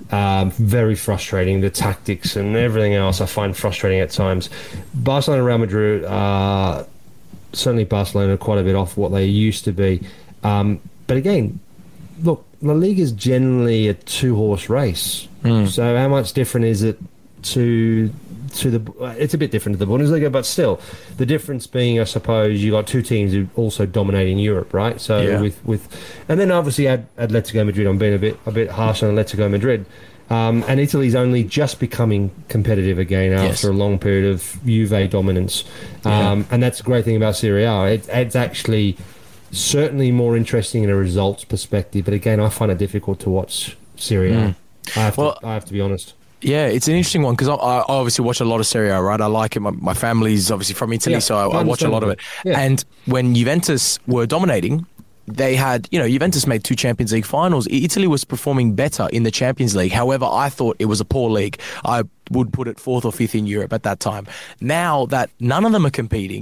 very frustrating. The tactics and everything else I find frustrating at times. Barcelona and Real Madrid certainly Barcelona quite a bit off what they used to be. But again, look, La Liga is generally a 2-horse race. So how much different is it to it's a bit different to the Bundesliga, but still, the difference being, I suppose, you got 2 teams who also dominating Europe, right? So and then obviously add Atletico Madrid. I'm being a bit harsh on Atletico Madrid, and Italy's only just becoming competitive again after a long period of Juve dominance, and that's the great thing about Serie A. It's actually certainly more interesting in a results perspective, but again, I find it difficult to watch Serie A. I have to be honest. Yeah, it's an interesting one because I obviously watch a lot of Serie A, right? I like it. My family's obviously from Italy, so I watch a lot of it. Yeah. And when Juventus were dominating, they had, Juventus made 2 Champions League finals. Italy was performing better in the Champions League. However, I thought it was a poor league. I would put it 4th or 5th in Europe at that time. Now that none of them are competing,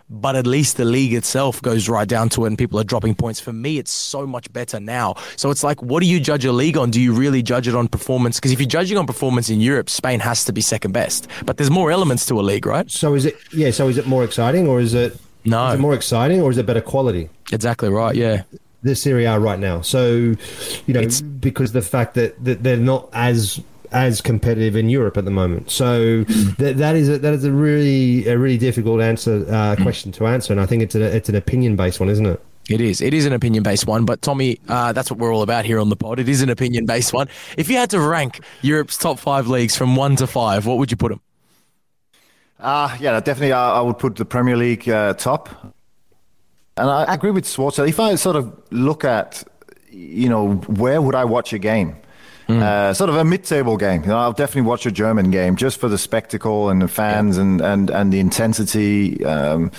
but at least the league itself goes right down to it and people are dropping points. For me, it's so much better now. So it's like, what do you judge a league on? Do you really judge it on performance? Because if you're judging on performance in Europe, Spain has to be second best. But there's more elements to a league, right? So is it more exciting, or is it more exciting, or is it better quality? Exactly right, yeah. The Serie A right now. So, because the fact that they're not as competitive in Europe at the moment. So that is a really difficult question to answer, and I think it's an opinion based one, isn't it? It is an opinion based one, but Tommy, that's what we're all about here on the pod. It is an opinion based one. If you had to rank Europe's top 5 leagues from 1 to 5, what would you put them? Definitely. I would put the Premier League top. And I agree with Schwarzer. If I sort of look at, where would I watch a game? Sort of a mid-table game. I'll definitely watch a German game just for the spectacle and the fans and the intensity. But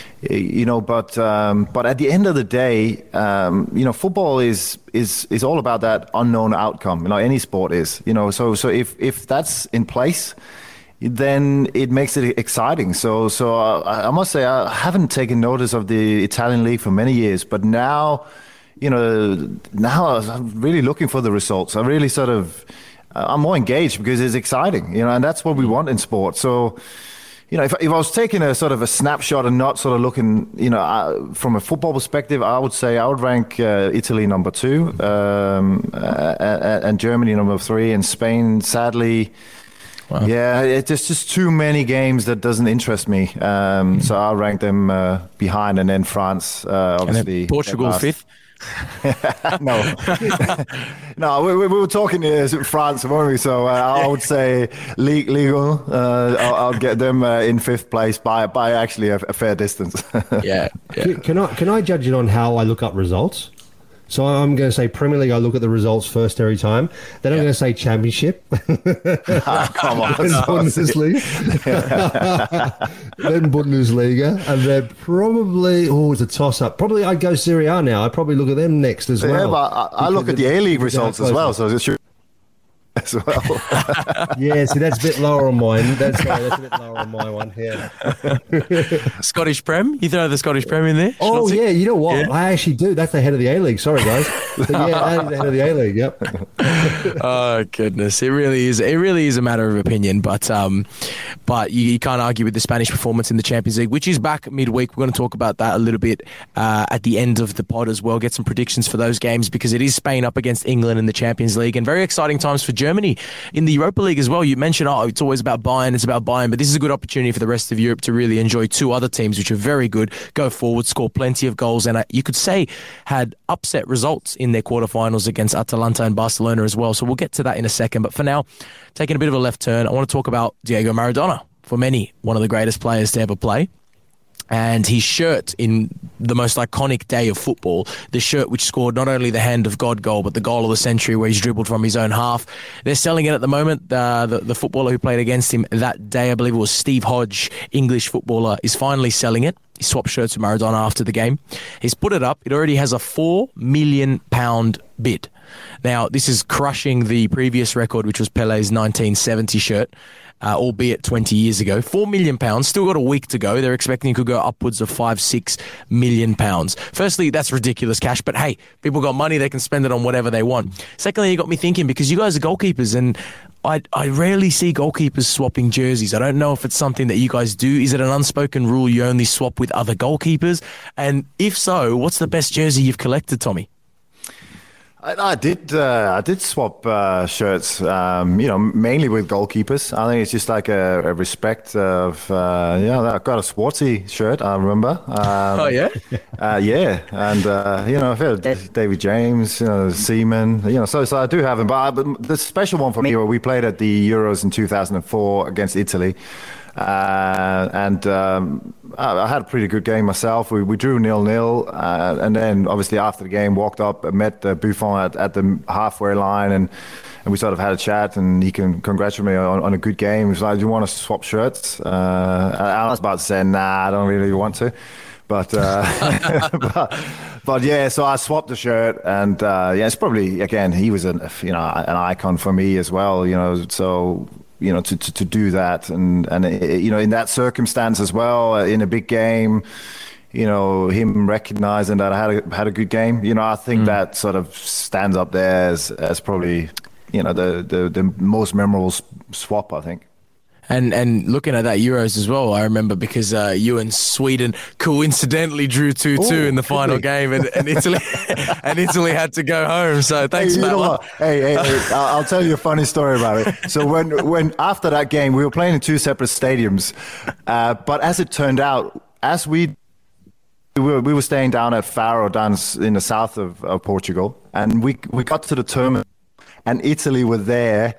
at the end of the day, football is all about that unknown outcome. Any sport is. So if that's in place, then it makes it exciting. So I must say I haven't taken notice of the Italian league for many years, but now I'm really looking for the results. I really I'm more engaged because it's exciting, and that's what we want in sport. So, if I was taking a sort of a snapshot and not sort of looking, from a football perspective, I would say I would rank Italy number 2, and Germany number 3, and Spain, sadly. Wow. Yeah, it's just too many games that doesn't interest me. So I'll rank them behind, and then France, obviously. And then Portugal 5th? No, we were talking France, weren't we? So I would say legal. I'll get them in 5th place by actually a fair distance. Yeah. Can I judge it on how I look up results? So I'm going to say Premier League, I look at the results first every time. Then I'm going to say Championship. Come on. Then Bundesliga. Then Bundesliga. And then probably, it's a toss-up. Probably I'd go Serie A now. I'd probably look at them next as well. Yeah, but I look at the A-League results as well. So it's as well. Yeah, see, that's a bit lower on mine. That's a bit lower on my one. Yeah. Scottish Prem? You throw the Scottish Prem in there? Oh, yeah. You know what? Yeah. I actually do. That's the head of the A-League. Sorry, guys. But yeah, that is the head of the A-League. Yep. Oh, goodness. It really is. It really is a matter of opinion. But you can't argue with the Spanish performance in the Champions League, which is back midweek. We're going to talk about that a little bit at the end of the pod as well. Get some predictions for those games because it is Spain up against England in the Champions League, and very exciting times for Germany in the Europa League as well. You mentioned, it's always about Bayern, but this is a good opportunity for the rest of Europe to really enjoy 2 other teams which are very good, go forward, score plenty of goals, and you could say had upset results in their quarterfinals against Atalanta and Barcelona as well. So we'll get to that in a second. But for now, taking a bit of a left turn, I want to talk about Diego Maradona. For many, one of the greatest players to ever play. And his shirt in the most iconic day of football, the shirt which scored not only the hand of God goal, but the goal of the century where he's dribbled from his own half. They're selling it at the moment. The footballer who played against him that day, I believe it was Steve Hodge, English footballer, is finally selling it. He swapped shirts with Maradona after the game. He's put it up. It already has a £4 million bid. Now, this is crushing the previous record, which was Pele's 1970 shirt. Albeit 20 years ago. £4 million, still got a week to go. They're expecting it could go upwards of £5-6 million. Firstly, that's ridiculous cash, but hey, people got money, they can spend it on whatever they want. Secondly, you got me thinking, because you guys are goalkeepers, and I rarely see goalkeepers swapping jerseys. I don't know if it's something that you guys do. Is it an unspoken rule you only swap with other goalkeepers? And if so, what's the best jersey you've collected, Tommy? I did swap shirts, mainly with goalkeepers. I think it's just like a respect of, I've got a Swartzy shirt, I remember. Oh, yeah? Yeah. And, I've had David James, Seaman, so I do have them. But the special one for me, where we played at the Euros in 2004 against Italy. I had a pretty good game myself. We drew 0-0, and then obviously after the game walked up and met Buffon at the halfway line, and we sort of had a chat, and he can congratulate me on a good game. He was like, "Do you want us to swap shirts?" I was about to say, "Nah, I don't really want to," but but yeah. So I swapped the shirt, and it's probably, again, he was an icon for me as well. So. to do that, and in that circumstance as well, in a big game, him recognizing that I had a good game. I think that sort of stands up there as probably the most memorable swap, I think. And looking at that Euros as well, I remember because you and Sweden coincidentally drew 2-2 in the final game, and Italy had to go home. So thanks, Matt. Hey, I'll tell you a funny story about it. So when after that game, we were playing in two separate stadiums, but as it turned out, as we were staying down at Faro, down in the south of Portugal, and we got to the terminal. And Italy were there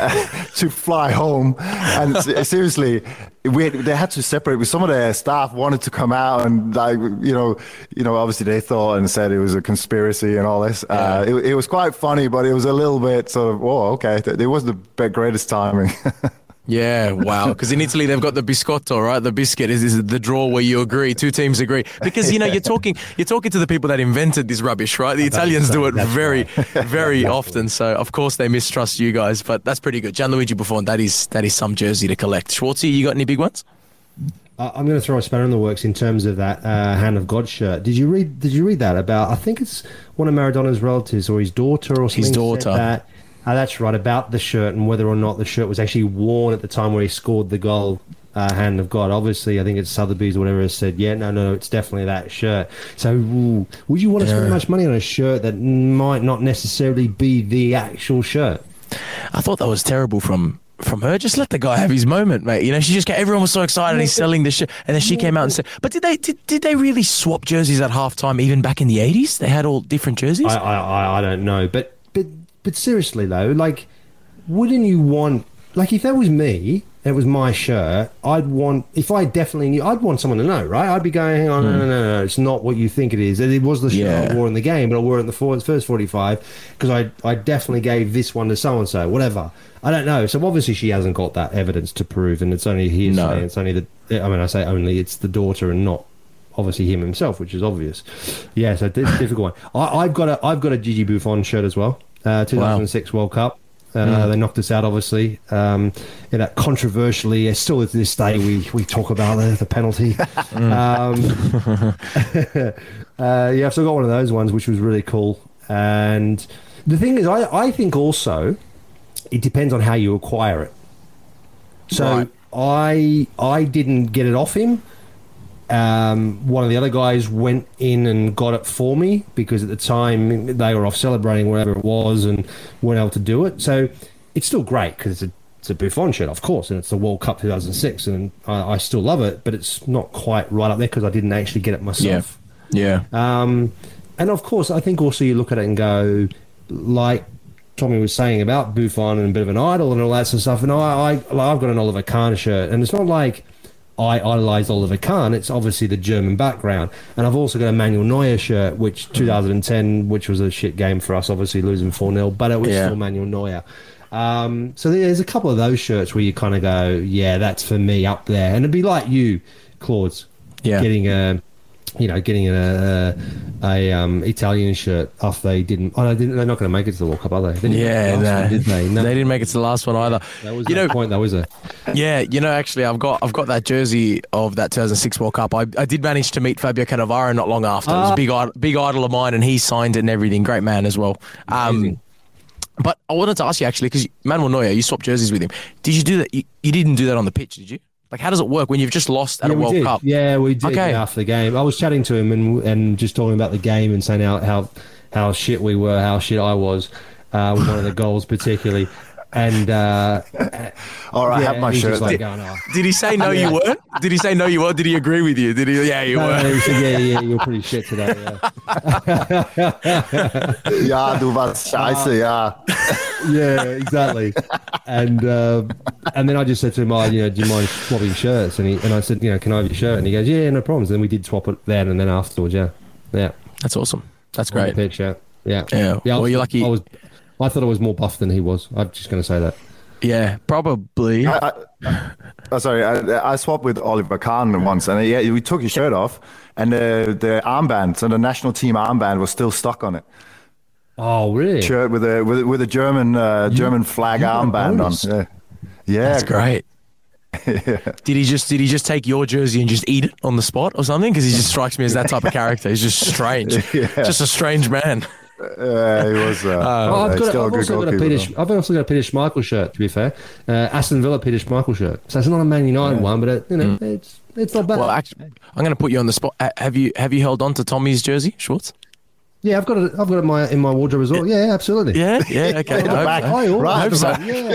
to fly home, and seriously, they had to separate. Some of their staff wanted to come out, and obviously they thought and said it was a conspiracy and all this. It was quite funny, but it was a little bit sort of, okay, it wasn't the greatest timing. Yeah, wow. Because in Italy, they've got the biscotto, right? The biscuit is the draw where you agree. Two teams agree. Because, you're talking to the people that invented this rubbish, right? The Italians do it very often. So, of course, they mistrust you guys. But that's pretty good. Gianluigi Buffon, that is some jersey to collect. Schwartzy, you got any big ones? I'm going to throw a spanner in the works in terms of that Hand of God shirt. Did you read that about, I think it's one of Maradona's relatives or his daughter or something? His daughter. Said that. That's right, about the shirt and whether or not the shirt was actually worn at the time where he scored the goal, Hand of God. Obviously, I think it's Sotheby's or whatever has said, no, it's definitely that shirt. So, would you want to spend much money on a shirt that might not necessarily be the actual shirt? I thought that was terrible from her. Just let the guy have his moment, mate. Everyone was so excited he's selling the shirt, and then she came out and said, but did they really swap jerseys at halftime even back in the 80s? They had all different jerseys? I don't know, but seriously though, wouldn't you want, if that was me, and it was my shirt, I'd want someone to know, right? I'd be going, hang on, no, it's not what you think it is. It was the shirt I wore in the game, but I wore it in the first 45 because I definitely gave this one to so-and-so, whatever. I don't know. So obviously she hasn't got that evidence to prove, and it's only hearsay. No. It's only I say only, it's the daughter and not obviously him himself, which is obvious. Yeah, so it's a difficult one. I've got a Gigi Buffon shirt as well. 2006 World Cup. They knocked us out, obviously. That controversially, still to this day, we talk about the penalty. So I got one of those ones, which was really cool. And the thing is, I think also it depends on how you acquire it. So I didn't get it off him. One of the other guys went in and got it for me because at the time they were off celebrating whatever it was and weren't able to do it. So it's still great because it's a Buffon shirt, of course, and it's the World Cup 2006, and I still love it, but it's not quite right up there because I didn't actually get it myself. Yeah. And of course, I think also you look at it and go, like Tommy was saying about Buffon and a bit of an idol and all that sort of stuff, and I've got an Oliver Kahn shirt, and it's not like I idolise Oliver Kahn. It's obviously the German background. And I've also got a Manuel Neuer shirt, which 2010, which was a shit game for us, obviously losing 4-0, but it was still Manuel Neuer. So there's a couple of those shirts where you kind of go, yeah, that's for me up there. And it'd be like you, Claude, getting a Italian shirt after they didn't. They're not going to make it to the World Cup, are they? Did they? No. They didn't make it to the last one either. That was the point, though, is it? Yeah, actually, I've got that jersey of that 2006 World Cup. I did manage to meet Fabio Cannavaro not long after. It was a big idol of mine, and he signed it and everything. Great man as well. But I wanted to ask you actually, because Manuel Neuer, you swapped jerseys with him. Did you do that? You didn't do that on the pitch, did you? Like, how does it work when you've just lost at a World Cup? Yeah, we did after the game. I was chatting to him and just talking about the game and saying how shit we were, how shit I was with one of the goals particularly. And all right, I have my shirt. Did he say no? You weren't? Did he say no? You weren't? Did he agree with you? Did he? Yeah, you were. No, he said, yeah, you're pretty shit today. Ja, du warst scheiße. Yeah, exactly. And then I just said to him, do you mind swapping shirts? And I said, can I have your shirt? And he goes, yeah, no problems. And then we did swap it then and then afterwards. Yeah. That's awesome. That's great. Pitch, yeah. Well, you're lucky. I thought I was more buff than he was. I'm just going to say that. Yeah, probably. I swapped with Oliver Kahn once, and we took his shirt off, and the armband, so the national team armband, was still stuck on it. Oh, really? Shirt with a German flag armband on. Yeah, That's great. Yeah. Did he just take your jersey and just eat it on the spot or something? Because he just strikes me as that type of character. He's just strange. Just a strange man. He was. I've also got a Peter Schmeichel shirt. To be fair, Aston Villa Peter Schmeichel shirt. So it's not a Man United one, but it's not bad. Well, actually, I'm going to put you on the spot. Have you held on to Tommy's jersey, Schwartz? Yeah, I've got it in my wardrobe as well. Yeah, absolutely. Yeah, okay. I hope so.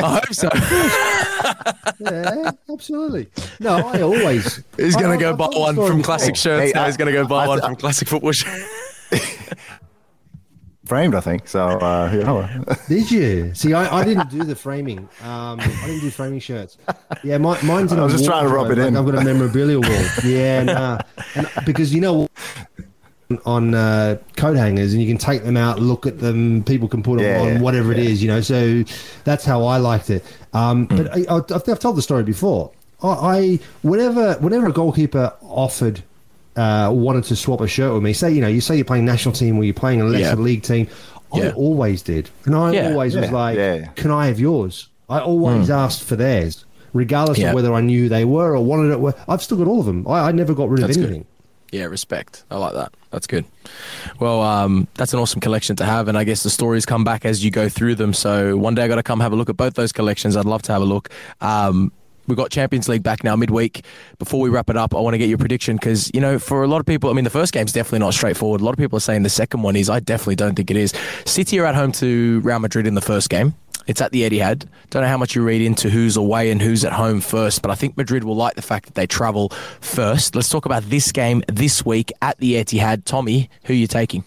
Yeah, absolutely. No, I always. He's going to go buy one from Classic Shirts. Now he's going to go buy one from Classic Football Shirts. Framed, I think. So, Did you? See, I didn't do the framing. I didn't do framing shirts. Yeah, mine's in. I was just trying to rub it in. I've got a memorabilia wall. Yeah, and because on coat hangers, and you can take them out, look at them. People can put them on, whatever it is, So that's how I liked it. But I've told the story before. Whenever a goalkeeper offered. Wanted to swap a shirt with me. Say you're playing national team or you're playing a lesser league team. I always did, and I always was like, "Can I have yours?" I always asked for theirs, regardless of whether I knew who they were or wanted it. I've still got all of them. I never got rid of anything. Good. Yeah, respect. I like that. That's good. Well, that's an awesome collection to have, and I guess the stories come back as you go through them. So one day I got to come have a look at both those collections. I'd love to have a look. We've got Champions League back now midweek. Before we wrap it up, I want to get your prediction because, for a lot of people, the first game's definitely not straightforward. A lot of people are saying the second one is. I definitely don't think it is. City are at home to Real Madrid in the first game. It's at the Etihad. Don't know how much you read into who's away and who's at home first, but I think Madrid will like the fact that they travel first. Let's talk about this game this week at the Etihad. Tommy, who are you taking?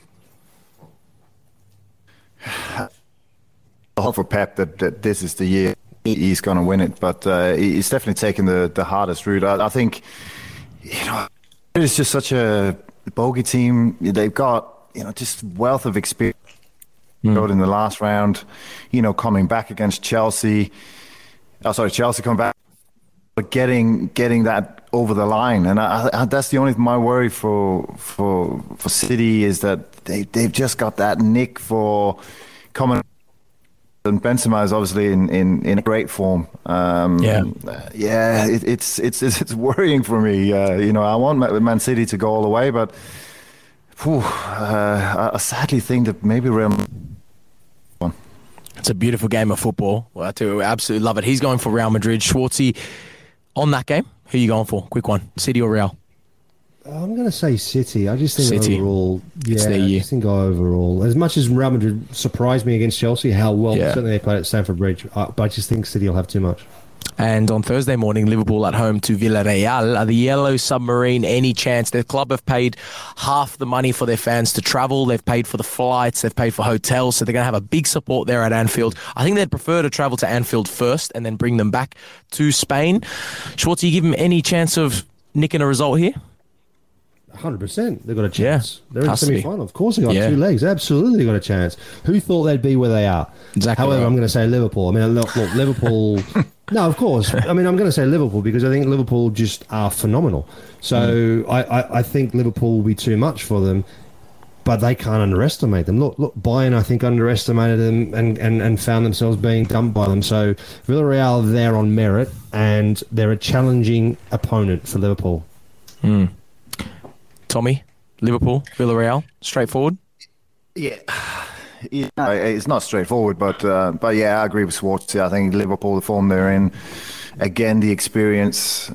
I hope for Pep that this is the year he's going to win it, but he's definitely taken the hardest route. I think, it's just such a bogey team. They've got, just wealth of experience in the last round, coming back against Chelsea. Chelsea coming back, but getting that over the line. And that's the only, my worry for City is that they've just got that nick for coming. And Benzema is obviously in great form. It's worrying for me. I want Man City to go all the way, but I sadly think that maybe Real. It's a beautiful game of football. Well, I do absolutely love it. He's going for Real Madrid. Schwartzy, on that game, who are you going for? Quick one, City or Real? I'm going to say City. I just think City. Overall, I just think overall, as much as Real Madrid surprised me against Chelsea, how well certainly they played at Stamford Bridge, but I just think City will have too much. And on Thursday morning, Liverpool at home to Villarreal. The Yellow Submarine, any chance? Their club have paid half the money for their fans to travel. They've paid for the flights. They've paid for hotels. So they're going to have a big support there at Anfield. I think they'd prefer to travel to Anfield first and then bring them back to Spain. Schwartz, you give them any chance of nicking a result here? 100%. They've got a chance. Yeah, they're in semi-final. Of course, they've got two legs. Absolutely got a chance. Who thought they'd be where they are? Exactly. However, I'm going to say Liverpool. Look, Liverpool... No, of course. I'm going to say Liverpool because I think Liverpool just are phenomenal. So I think Liverpool will be too much for them, but they can't underestimate them. Look, Bayern, I think, underestimated them and found themselves being dumped by them. So Villarreal, they're on merit, and they're a challenging opponent for Liverpool. Tommy, Liverpool, Villarreal, straightforward? Yeah. It's not straightforward, but I agree with Schwartz. I think Liverpool, the form they're in, again, the experience.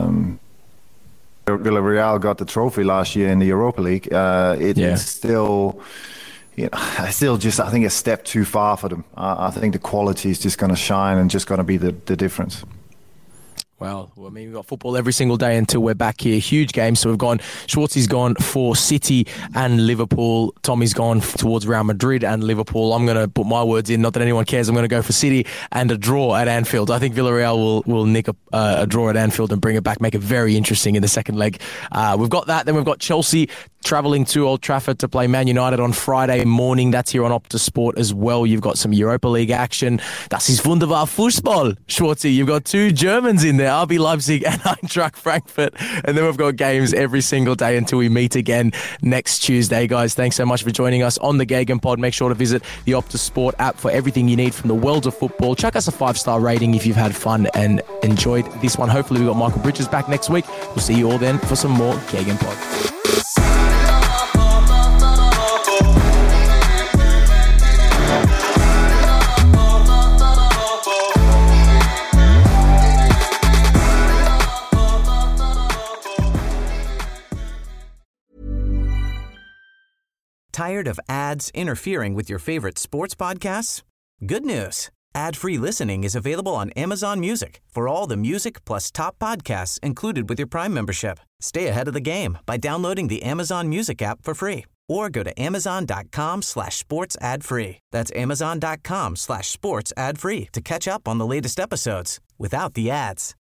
Villarreal got the trophy last year in the Europa League. It's still, I think a step too far for them. I think the quality is just going to shine and just going to be the difference. Well, we've got football every single day until we're back here. Huge game. So Schwartzy's gone for City and Liverpool. Tommy's gone towards Real Madrid and Liverpool. I'm going to put my words in. Not that anyone cares. I'm going to go for City and a draw at Anfield. I think Villarreal will nick a draw at Anfield and bring it back, make it very interesting in the second leg. We've got that. Then we've got Chelsea travelling to Old Trafford to play Man United on Friday morning. That's here on Optus Sport as well. You've got some Europa League action. Das ist wunderbar Fußball, Schwartzy. You've got two Germans in there, RB Leipzig and Eintracht Frankfurt. And then we've got games every single day until we meet again next Tuesday. Guys, thanks so much for joining us on the Gagan Pod. Make sure to visit the Optus Sport app for everything you need from the world of football. Chuck us a 5-star rating if you've had fun and enjoyed this one. Hopefully we've got Michael Bridges back next week. We'll see you all then for some more Gagan Pod. Tired of ads interfering with your favorite sports podcasts? Good news. Ad-free listening is available on Amazon Music for all the music plus top podcasts included with your Prime membership. Stay ahead of the game by downloading the Amazon Music app for free or go to amazon.com/sports ad free. That's amazon.com/sports ad free to catch up on the latest episodes without the ads.